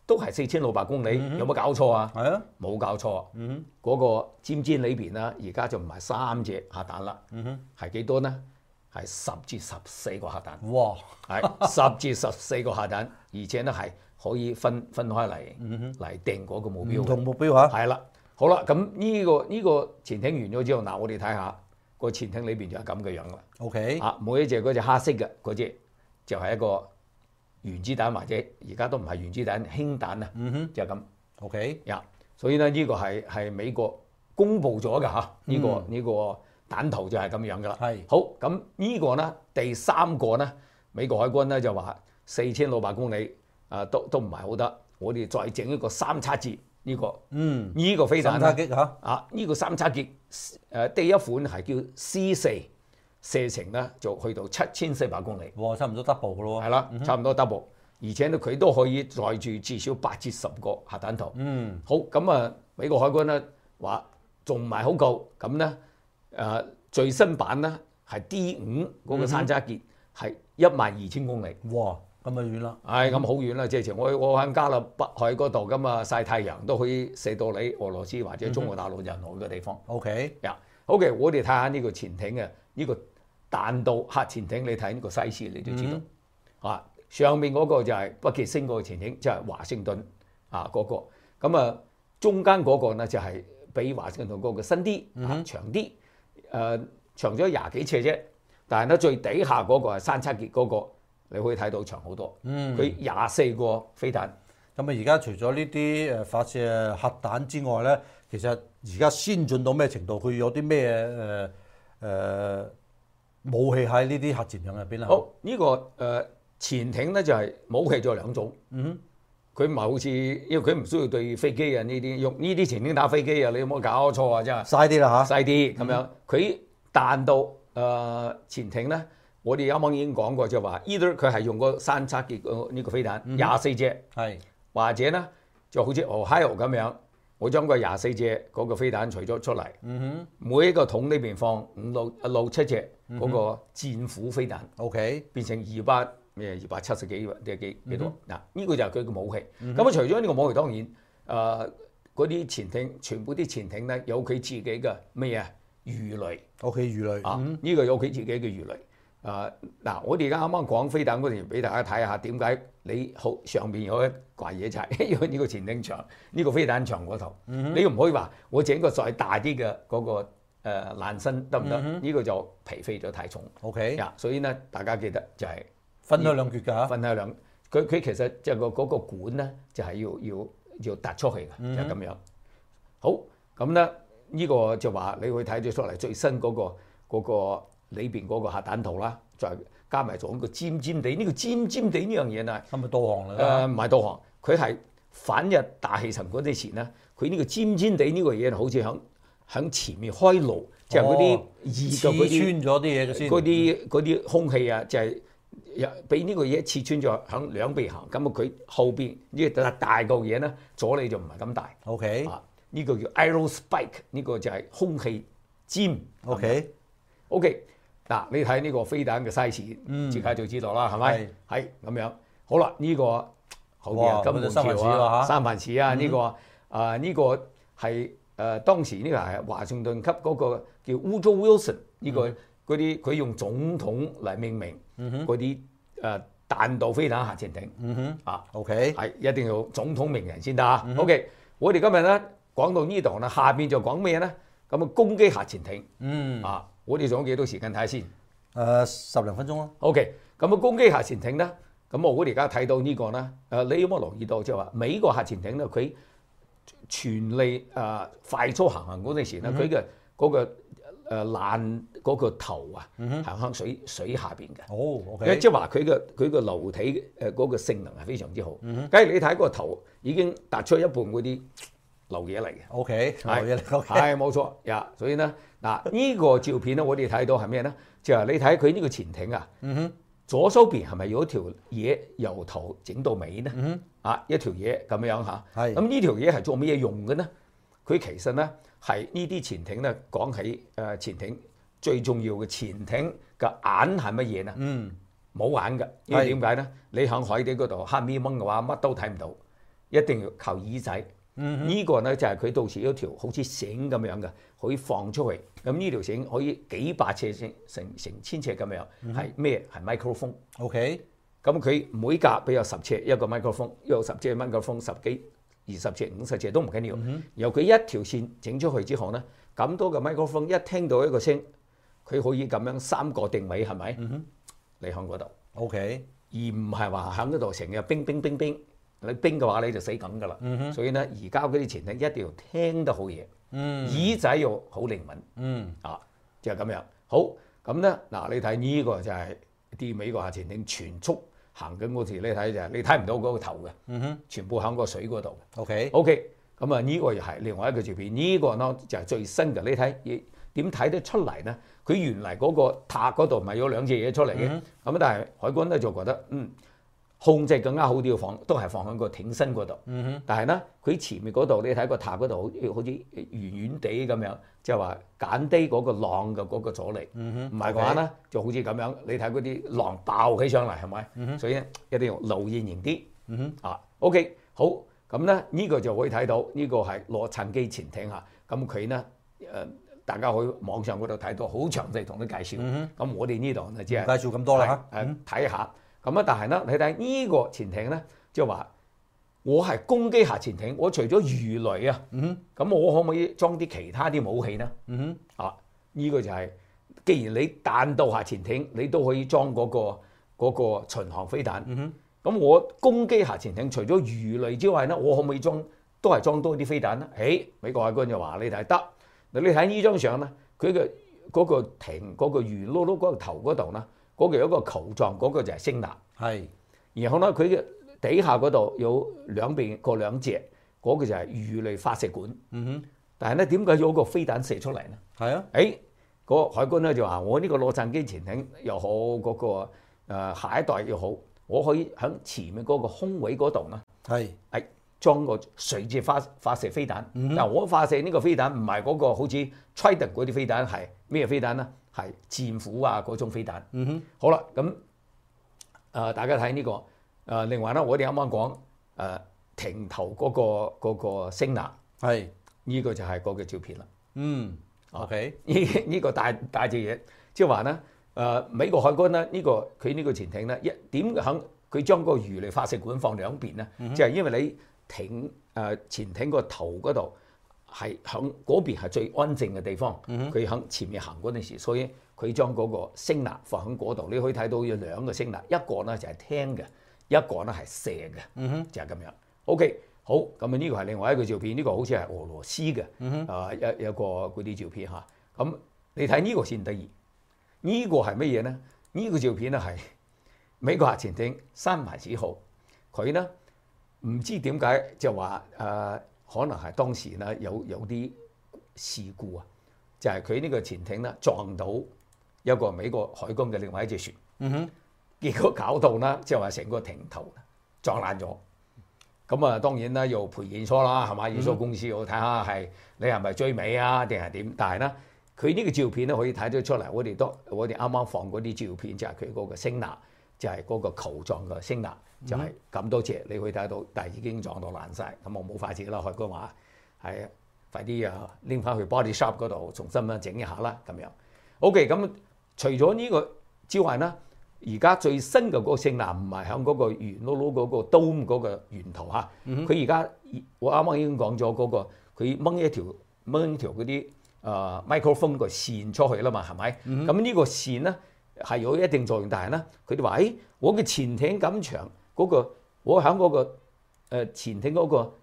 都係4600公里，有冇搞錯啊？
係啊，
冇搞錯。嗰個尖尖裏邊啦，而家就唔係3隻核彈啦，係幾多呢？係10至14個核彈。
哇！
係10至14個核彈，而且咧係可以分開嚟定嗰個目標。
唔同目標嚇。
係啦，好啦，咁呢個潛艇完咗之後，嗱我哋睇下個潛艇裏邊就係咁嘅樣啦。
OK。
啊，每一隻嗰隻黑色嘅嗰隻就係一個原子彈或者而家都唔係原子彈，氫彈啊，就係咁。
OK。
呀，所以咧呢個係美國公布咗嘅嚇，呢個彈頭就係咁樣噶啦。
係。
好，咁呢個呢，第3個呢，美國海軍呢就話4600公里啊，都唔係好得，我哋再整一個3叉戟呢個。呢個飛彈。3
叉戟嚇。
啊，呢個3叉戟第一款係叫 C4，射程呢就去到7400公里。
哇，差唔多 double 嘅咯喎。
係啦，差唔多 double，而且呢佢都可以載住至少8至10個核彈頭。好，咁啊，美國海軍呢話仲唔係好夠，咁呢。最新版咧係 D5 嗰個3叉戟係12000公里。
哇！咁啊遠啦。
係咁好遠啦，即係我喺加勒北海嗰度咁啊曬太陽都可以射到你俄羅斯或者中國大陸任何嘅地方。
OK。
OK，我哋睇下呢個潛艇嘅呢個彈道核潛艇，你睇呢個 size 你就知道。啊，上面嗰個就係北極星嗰個潛艇，即係華盛頓啊嗰個。咁啊，中間嗰個呢就係比華盛頓嗰個新啲長啲。長咗20幾尺啫，但係咧最底下嗰個係3叉戟嗰個，你可以睇到長好多。佢24個飛彈。
咁啊，而家除咗呢啲發射核彈之外咧，其實而家先進到咩程度？佢有啲咩武器喺呢啲核潛艇入邊啊？
好，呢個潛艇咧就係武器就2種。佢唔係好似，因為佢唔需要對飛機啊呢啲，用呢啲潛艇打飛機啊，你有冇搞錯啊？真係
嘥啲啦嚇，
嘥啲咁樣。佢彈道潛艇咧，我哋啱啱已經講過，就話 either 佢係用個3叉戟呢個飛彈24隻，
係
或者咧就好似 Ohio 咁樣，我將個24隻嗰個飛彈除咗出嚟，每一個桶裏邊放6、7隻嗰個戰斧飛彈
，OK，
變成270幾多嗱？呢個就係佢嘅武器。咁啊，除咗呢個武器，當然嗰啲潛艇，全部啲潛艇咧有佢自己嘅咩啊魚雷。
OK， 魚雷
啊，呢個有佢自己嘅魚雷。嗱，我哋而家啱啱講飛彈嗰陣，俾大家睇下點解你好上面有一怪嘢就係因為呢個潛艇長，呢個飛彈長過頭。你唔可以話我整個再大啲嘅嗰個爛身得唔得？呢個就皮飛咗太重。
OK，
所以咧大家記得就係
分開兩橛㗎嚇。
分開兩，佢其實即係嗰個管咧就係要突出去嘅，就係咁樣。好，咁咧呢個就話你會睇咗出嚟最新嗰個裏邊嗰個核彈頭啦，再加埋咗個尖尖地，呢個尖尖地呢樣嘢啊，
係咪導航嚟㗎？
唔係導航，佢係反入大氣層嗰啲前咧，佢呢個尖尖地呢個嘢好似響前面開路，即係嗰啲熱嘅嗰啲
刺穿咗啲嘢嘅先，
嗰啲空氣啊，就係俾呢個嘢刺穿咗，響兩邊行，咁啊佢後邊呢個大嚿嘢咧阻力就唔係咁大。
OK，
呢個叫 aerospike， 呢個就係空氣尖。OK， 嗱你睇呢個飛彈嘅 size，即刻就知道啦，係咪？係咁樣。好啦，呢個好嘢啊，金門橋啊，三藩市啊，呢個係當時呢個係華盛頓級嗰個叫 Woodrow Wilson 呢個嗰啲佢用總統嚟命名嗰啲彈道飛彈核潛艇。
OK，
係一定要總統名人先得啊。OK， 我哋今日咧講到呢度啦，下邊就講咩咧？咁啊，攻擊核潛艇。我哋仲有幾多時間睇下先
？10零分鐘啦。
OK， 咁啊，攻擊核潛艇咧，咁我哋而家睇到呢個咧，你有冇留意到即係話美國核潛艇咧，佢全力快速行嗰陣時咧，佢嘅嗰個爛嗰個頭啊，行向水下邊嘅。
OK，
即係話佢嘅流體嗰個性能係非常之好。假如你睇個頭已經突出一半嗰啲流嘢嚟嘅。
OK， 流嘢嚟。
係冇錯呀。所以咧嗱，呢個照片咧，我哋睇到係咩咧？就係你睇佢呢個潛艇啊，左手邊係咪有一條嘢由頭整到尾咧？一條嘢咁樣嚇。係。咁呢條嘢係做咩嘢用嘅呢？佢其實咧係呢啲潛艇咧，講起潛艇最重要嘅潛艇嘅眼係乜嘢呢？冇眼㗎，因為點解咧？你喺海底嗰度黑咪蒙嘅話，乜都睇唔到。 一定要靠耳仔。呢個咧就係佢到時一條好似繩咁樣嘅，可以放出去。咁呢條繩可以幾百尺成千尺咁樣，係咩？係 microphone。
OK。
咁佢每格比有10尺一個 microphone，有10尺 microphone， 10幾、20尺、50尺都唔緊要。由佢一條線整出去之後咧，咁多個 microphone 一聽到一個聲，佢可以咁樣3個定位係咪？你喺嗰度。
OK。
而唔係話喺嗰度成日冰冰冰冰。你冰嘅話你就死梗㗎啦，所以咧而家嗰啲潛艇一定要聽得好嘢，耳仔要好靈敏，就係咁樣。好咁咧嗱，你睇呢個就係啲美國下潛艇全速行緊嗰時，你睇就係你睇唔到嗰個頭嘅，全部喺個水嗰度。OK，咁啊呢個又係另外一個照片，呢個咧就係最新嘅。你睇點睇得出嚟咧？佢原嚟嗰個塔嗰度咪有2隻嘢出嚟嘅，咁但係海軍咧就覺得控制更加好啲嘅都係放喺個艇身嗰度。但係咧，佢前面嗰度你睇個塔嗰度好似圓圓地咁樣，即係話減低嗰個浪嘅嗰個阻力。唔係嘅話咧，就好似咁樣，你睇嗰啲浪爆起上嚟係咪？所以咧一定要留意型啲。OK， 好，咁咧呢個就可以睇到呢個係洛杉磯潛艇嚇。咁佢咧大家可以網上嗰度睇到好詳細同你介紹。咁我哋呢度就只係
介紹咁多啦嚇，
睇下。咁啊，但係咧，你睇呢個潛艇咧，即係話我係攻擊下潛艇，我除咗魚雷啊，咁我可唔可以裝啲其他啲武器咧？呢個就係，既然你彈道下潛艇，你都可以裝嗰個巡航飛彈。咁我攻擊下潛艇，除咗魚雷之外咧，我可唔可以都係裝多啲飛彈咧？美國海軍就話你睇得。你睇呢張相咧，佢嘅嗰個艇嗰個圓碌碌嗰個頭嗰度咧。嗰個有一個球狀，嗰個就係聲納。係，然後咧佢嘅底下嗰度有兩邊各2隻，嗰個就係魚雷發射管。但係咧點解有個飛彈射出嚟咧？係啊，個海軍咧就話：我呢個洛杉磯潛艇又好，嗰個下一代又好，我可以喺前面嗰個空位嗰度咧，係裝個垂直發射飛彈。但我發射呢個飛彈唔係嗰個好似 Trident 嗰啲飛彈，係咩飛彈咧？係戰斧啊嗰種飛彈。好啦，咁大家睇呢個另外咧，我哋啱啱講艇頭嗰個聲納，係呢個就係嗰個照片啦。OK，呢個大隻嘢，即係話咧美國海軍咧佢呢個潛艇咧點肯佢將個魚雷發射管放兩邊咧？就係因為你潛艇個頭嗰度。係響嗰邊係最安靜嘅地方，佢響前面行嗰陣時，所以佢將嗰個聲納放喺嗰度。你可以睇到有2個聲納，一個咧就係聽嘅，一個咧係射嘅，就係咁樣。OK， 好，咁啊呢個係另外一個照片，呢個好似係俄羅斯嘅，一個嗰啲照片嚇。咁你睇呢個先得意，呢個係乜嘢咧？呢個照片咧係美國下潛艇3牌子號，佢咧唔知點解就話可能係當時咧有啲事故啊，就係佢呢個潛艇咧撞到一個美國海軍嘅另外一隻船，結果搞到咧即係話成個艇頭撞爛咗。咁啊當然啦，又賠驗疏啦，係嘛？驗疏公司要睇下係你係咪追尾啊，定係點？但係咧，佢呢個照片咧可以睇得出嚟，我哋啱啱放嗰啲照片就係佢嗰個聲納，就係嗰個球狀嘅聲納。就係咁多隻，你可以睇到，但係已經撞到爛晒。咁我冇法子啦。海軍話係快啲拎翻去 body shop 嗰度重新整一下啦，咁樣。OK， 咁除咗呢個之外咧，而家最新嘅嗰個聲納唔係喺嗰個圓碌碌嗰個 dome 嗰個圓頭嚇，佢而家我啱啱已經講咗嗰個，佢掹一條嗰啲microphone 個線出去啦嘛，係咪？咁呢個線咧係有一定作用，但係咧佢哋話我嘅潛艇咁長。我喺嗰個潛艇嗰個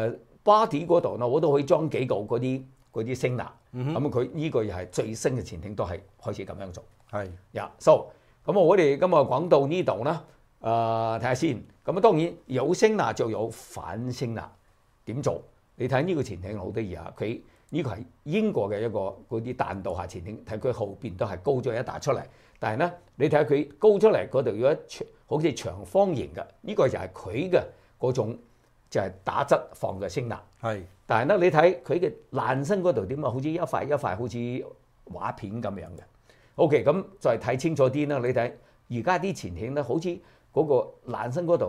body 嗰度咧，我都可以裝幾嚿嗰啲聲納。咁佢呢個又係最新嘅潛艇都係開始咁樣做。係呀，so 咁我哋今日講到呢度啦。睇下先。咁當然有聲納就有反聲納，點做？你睇呢個潛艇好得意啊！佢呢個係英國嘅一個嗰啲彈道下潛艇，睇佢後邊都係高咗一笪出嚟。但係咧，你睇下佢高出嚟嗰度有一好似長方形嘅，呢個就係佢嘅嗰種就係打側放嘅聲納。係，但係咧你睇佢嘅爛身嗰度點啊？好似一塊一塊好似畫片咁樣嘅。OK， 咁再睇清楚啲啦。你睇而家啲潛艇咧，好似嗰個爛身嗰度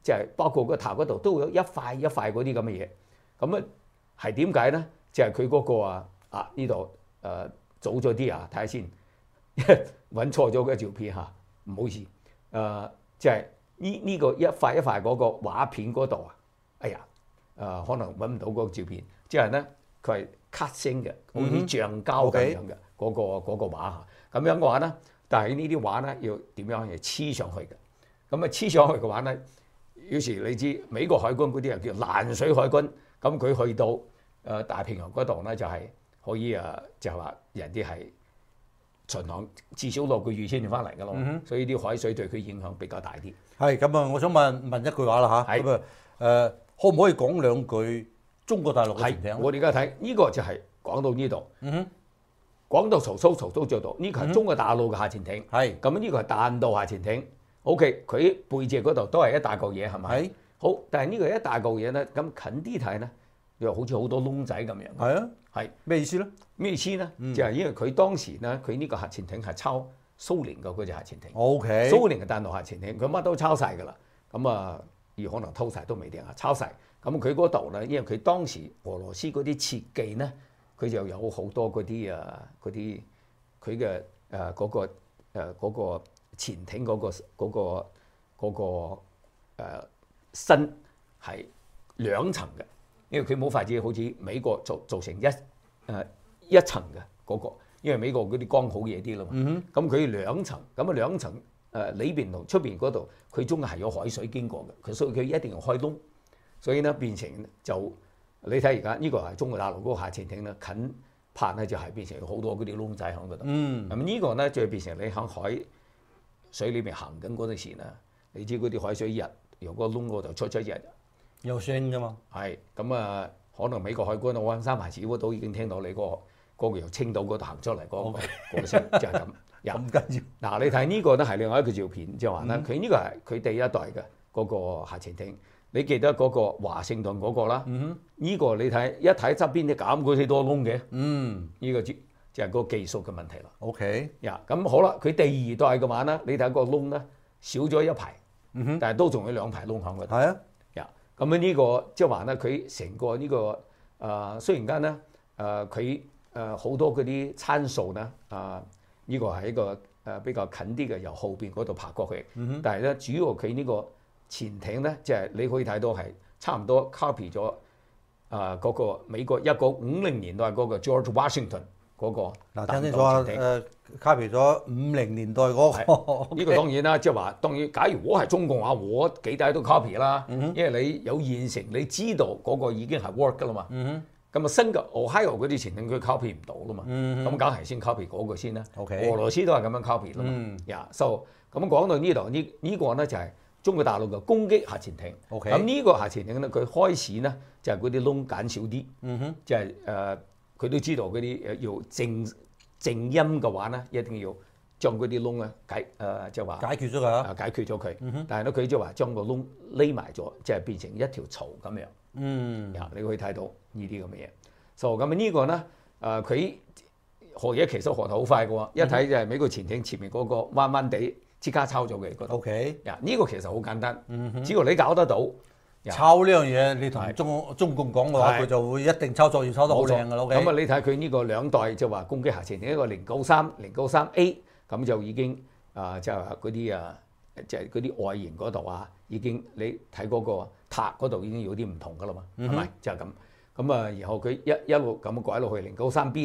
就係包括個頭嗰度都有一塊一塊嗰啲咁嘅嘢。咁啊係點解咧？就係佢嗰個呢度早咗啲睇下先，揾錯咗個照片嚇，唔好意思。就係呢個一塊一塊嗰個畫片嗰度哎呀可能揾唔到嗰個照片，即係咧佢係 cut 星嘅，好似橡膠咁樣嘅嗰個畫嚇。咁樣嘅話咧，但係呢啲畫咧要點樣係黐上去嘅？咁黐上去嘅話咧，有時你知美國海軍嗰啲人叫藍水海軍，咁佢去到大平洋嗰度咧就係可以就係話人哋係巡航至少6個月先至翻嚟㗎咯，所以啲海水對佢影響比較大啲。
係咁啊，我想問一句話啦嚇，咁可唔可以講兩句中國大陸嘅潛艇？
我哋而家睇呢個就係講到呢度，講到曹操做到呢個係中國大陸嘅下潛艇，係咁呢個係彈道下潛艇。OK， 佢背脊嗰度都係一大嚿嘢係咪？好，但係呢個一大嚿嘢咧，咁近啲睇咧，又好似好多窿仔咁樣。係啊，係咩意思咧？咩意思咧？就係因為佢當時咧，佢呢個核潛艇係抄蘇聯嘅嗰隻核潛艇。OK， 蘇聯嘅彈道核潛艇，佢乜都抄晒㗎啦。咁而可能偷晒都未定抄晒。咁佢嗰度咧，因為佢當時俄羅斯嗰啲設計咧，佢就有好多嗰啲佢嘅嗰個潛艇嗰個身係2層嘅，因為佢冇法子好似美國做成一層嘅嗰個，因為美國嗰啲光好嘢啲啦嘛。咁佢2層，咁2層裏邊同出邊嗰度，佢中間係有海水經過嘅，所以佢一定要開窿，所以咧變成就你睇而家呢個係中國大陸嗰個下潛艇咧，近拍咧就係變成好多嗰啲窿仔喺嗰度。咁呢個咧就變成你喺海水裏面行緊嗰陣時咧，你知嗰啲海水由個窿嗰度出有聲㗎嘛？係咁可能美國海軍喺三藩市嗰度已經聽到你嗰個由青島嗰度行出嚟嗰個聲，就係咁。咁緊要嗱，你睇呢個咧係另外一個照片，就話咧佢呢個係佢第一代嘅嗰個下潛艇。你記得嗰個華盛頓嗰個啦？呢個你睇一睇側邊你咁鬼多窿嘅，呢個就係個技術嘅問題啦。OK，咁好啦，佢第2代嘅話咧，你睇個窿咧少咗一排，但係都仲有2排窿喺嗰度。係啊，咁呢個即係話咧，佢成個呢個雖然間咧佢好多嗰啲參數咧呢個係一個比較近啲嘅，由後邊嗰度爬過去。但係咧主要佢呢個潛艇咧，即係你可以睇到係差唔多 copy 咗嗰個美國1950年代嗰個 George Washington 嗰個。嗱，聽清楚
copy 咗50年代嗰個。呢
個當然啦，即係話當然，假如我係中共話，我幾大都 copy 啦。因為你有現成，你知道嗰個已經係 work 㗎啦嘛。咁新嘅 Ohio 嗰啲潛艇佢 copy 唔到啦嘛。咁梗係先 copy 嗰個先啦。俄羅斯都係咁樣 copy 啦嘛。咁講到呢度呢個咧就係中國大陸嘅攻擊核潛艇，咁呢個核潛艇咧，佢開始咧就係嗰啲窿減少啲，即係佢都知道嗰啲要靜音嘅話咧，一定要將嗰啲窿咧即係話解決咗佢，解決咗佢。但係咧佢就話將個窿匿埋咗，即係變成一條槽咁樣。你可以睇到呢啲咁嘅嘢。咁呢個咧佢學嘢其實學得好快嘅喎，一睇就係美國潛艇前面嗰個彎彎地。即刻抄咗嘅，OK，呢個其實好簡單，只要你搞得到，
抄呢樣嘢，你同中共講嘅話，佢就會一定操作要抄得好靚㗎啦。
咁你睇佢呢個2代就話攻擊核潛艇，一個093、093A，咁就已經即係話嗰啲即係嗰啲外形嗰度已經你睇嗰個塔嗰度已經有啲唔同㗎啦嘛，係咪？就係咁。咁然後佢一路咁改落去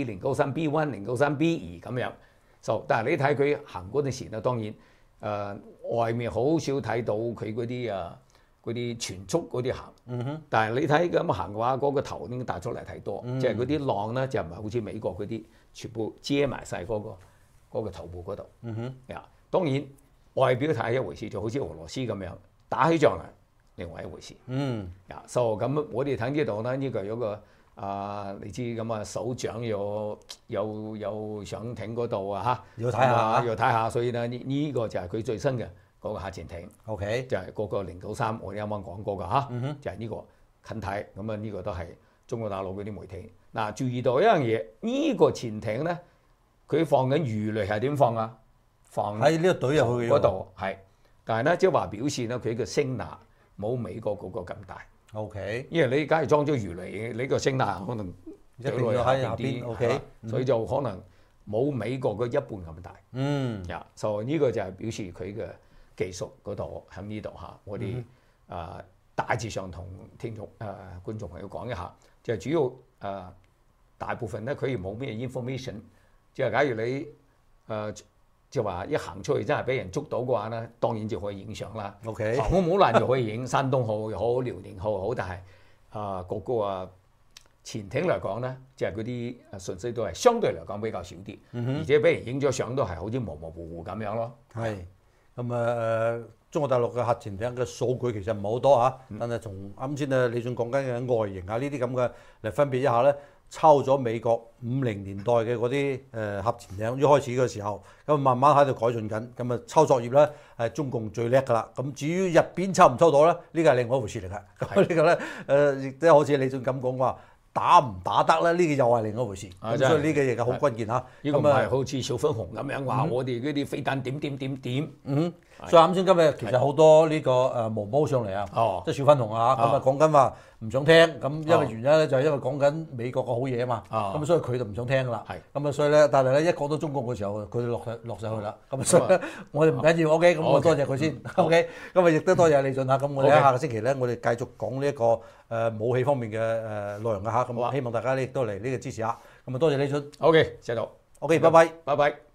093B、093B1、093B2咁樣。但係你睇佢行嗰陣時咧，當然。外面好少睇到佢嗰啲全速嗰啲行，但係你睇咁行嘅話，嗰個頭已經帶出嚟睇多，即係嗰啲浪咧就唔係好似美國嗰啲全部遮埋晒嗰個頭部嗰度。當然外表睇係一回事，就好似俄羅斯咁樣打起仗嚟，另外一回事。咁我哋睇呢度咧，呢個有個你知咁首長有上艇嗰度
要睇
下，所以咧呢個就係佢最新嘅嗰個核潛艇。OK， 就係嗰個093，我哋啱啱講過㗎就係呢個近睇。咁呢個都係中國大陸嗰啲媒體。嗱，注意到一樣嘢，呢個潛艇咧，佢放緊魚雷係點放啊？放喺呢個隊入去嗰度係，但係咧即係話表示咧佢嘅聲納冇美國嗰個咁大。
OK，
因為你假如裝咗魚雷，你個聲呐可能
一定要喺下邊。OK，
所以就可能冇美國嘅一半咁大。呀，所以呢個就係表示佢嘅技術嗰度喺呢度嚇。我哋大致上同聽眾觀眾朋友講一下，就係主要大部分咧佢冇咩 information， 即係假如你就話一行出去真係俾人捉到嘅話咧，當然就可以影相啦。
OK，
航空母艦就可以影，山東號又好，遼寧號又好，但係嗰個潛艇嚟講咧，即係嗰啲信息都係相對嚟講比較少啲，而且俾人影咗相都係好似模模糊糊咁樣咯。
係咁中國大陸嘅核潛艇嘅數據其實唔係好多嚇，但係從啱先李總講緊嘅外形啊呢啲咁嘅嚟分別一下咧，抄咗美國50年代嘅嗰啲核潛艇一開始嘅時候，咁慢慢喺度改進緊，咁抄作業咧係中共最叻㗎啦。咁至於入邊抽唔抽到咧，呢個係另外一回事嚟㗎。咁呢個咧亦都好似李總咁講話。打唔打得咧？呢個又係另一回事，所以呢個亦係好關鍵嚇。
呢個唔係好似小粉紅咁樣話，我哋嗰啲飛彈點。
所以啱先今日其實好多呢個毛毛上嚟啊，即係小粉紅啊，咁講緊話唔想聽，咁因為原因咧就係因為講緊美國個好嘢啊嘛，咁所以佢就唔想聽㗎啦。咁所以咧，但係咧一講到中國嘅時候，佢就落上去啦。咁所以咧，我哋唔緊要 ，OK，咁我多謝佢先 ，OK。咁亦都多謝李總嚇，咁我哋下個星期咧，我哋繼續講呢一個武器方面嘅內容嘅嚇，咁希望大家咧亦都嚟呢個支持下。咁多謝李總。
OK，謝到。
OK，拜拜。
拜拜。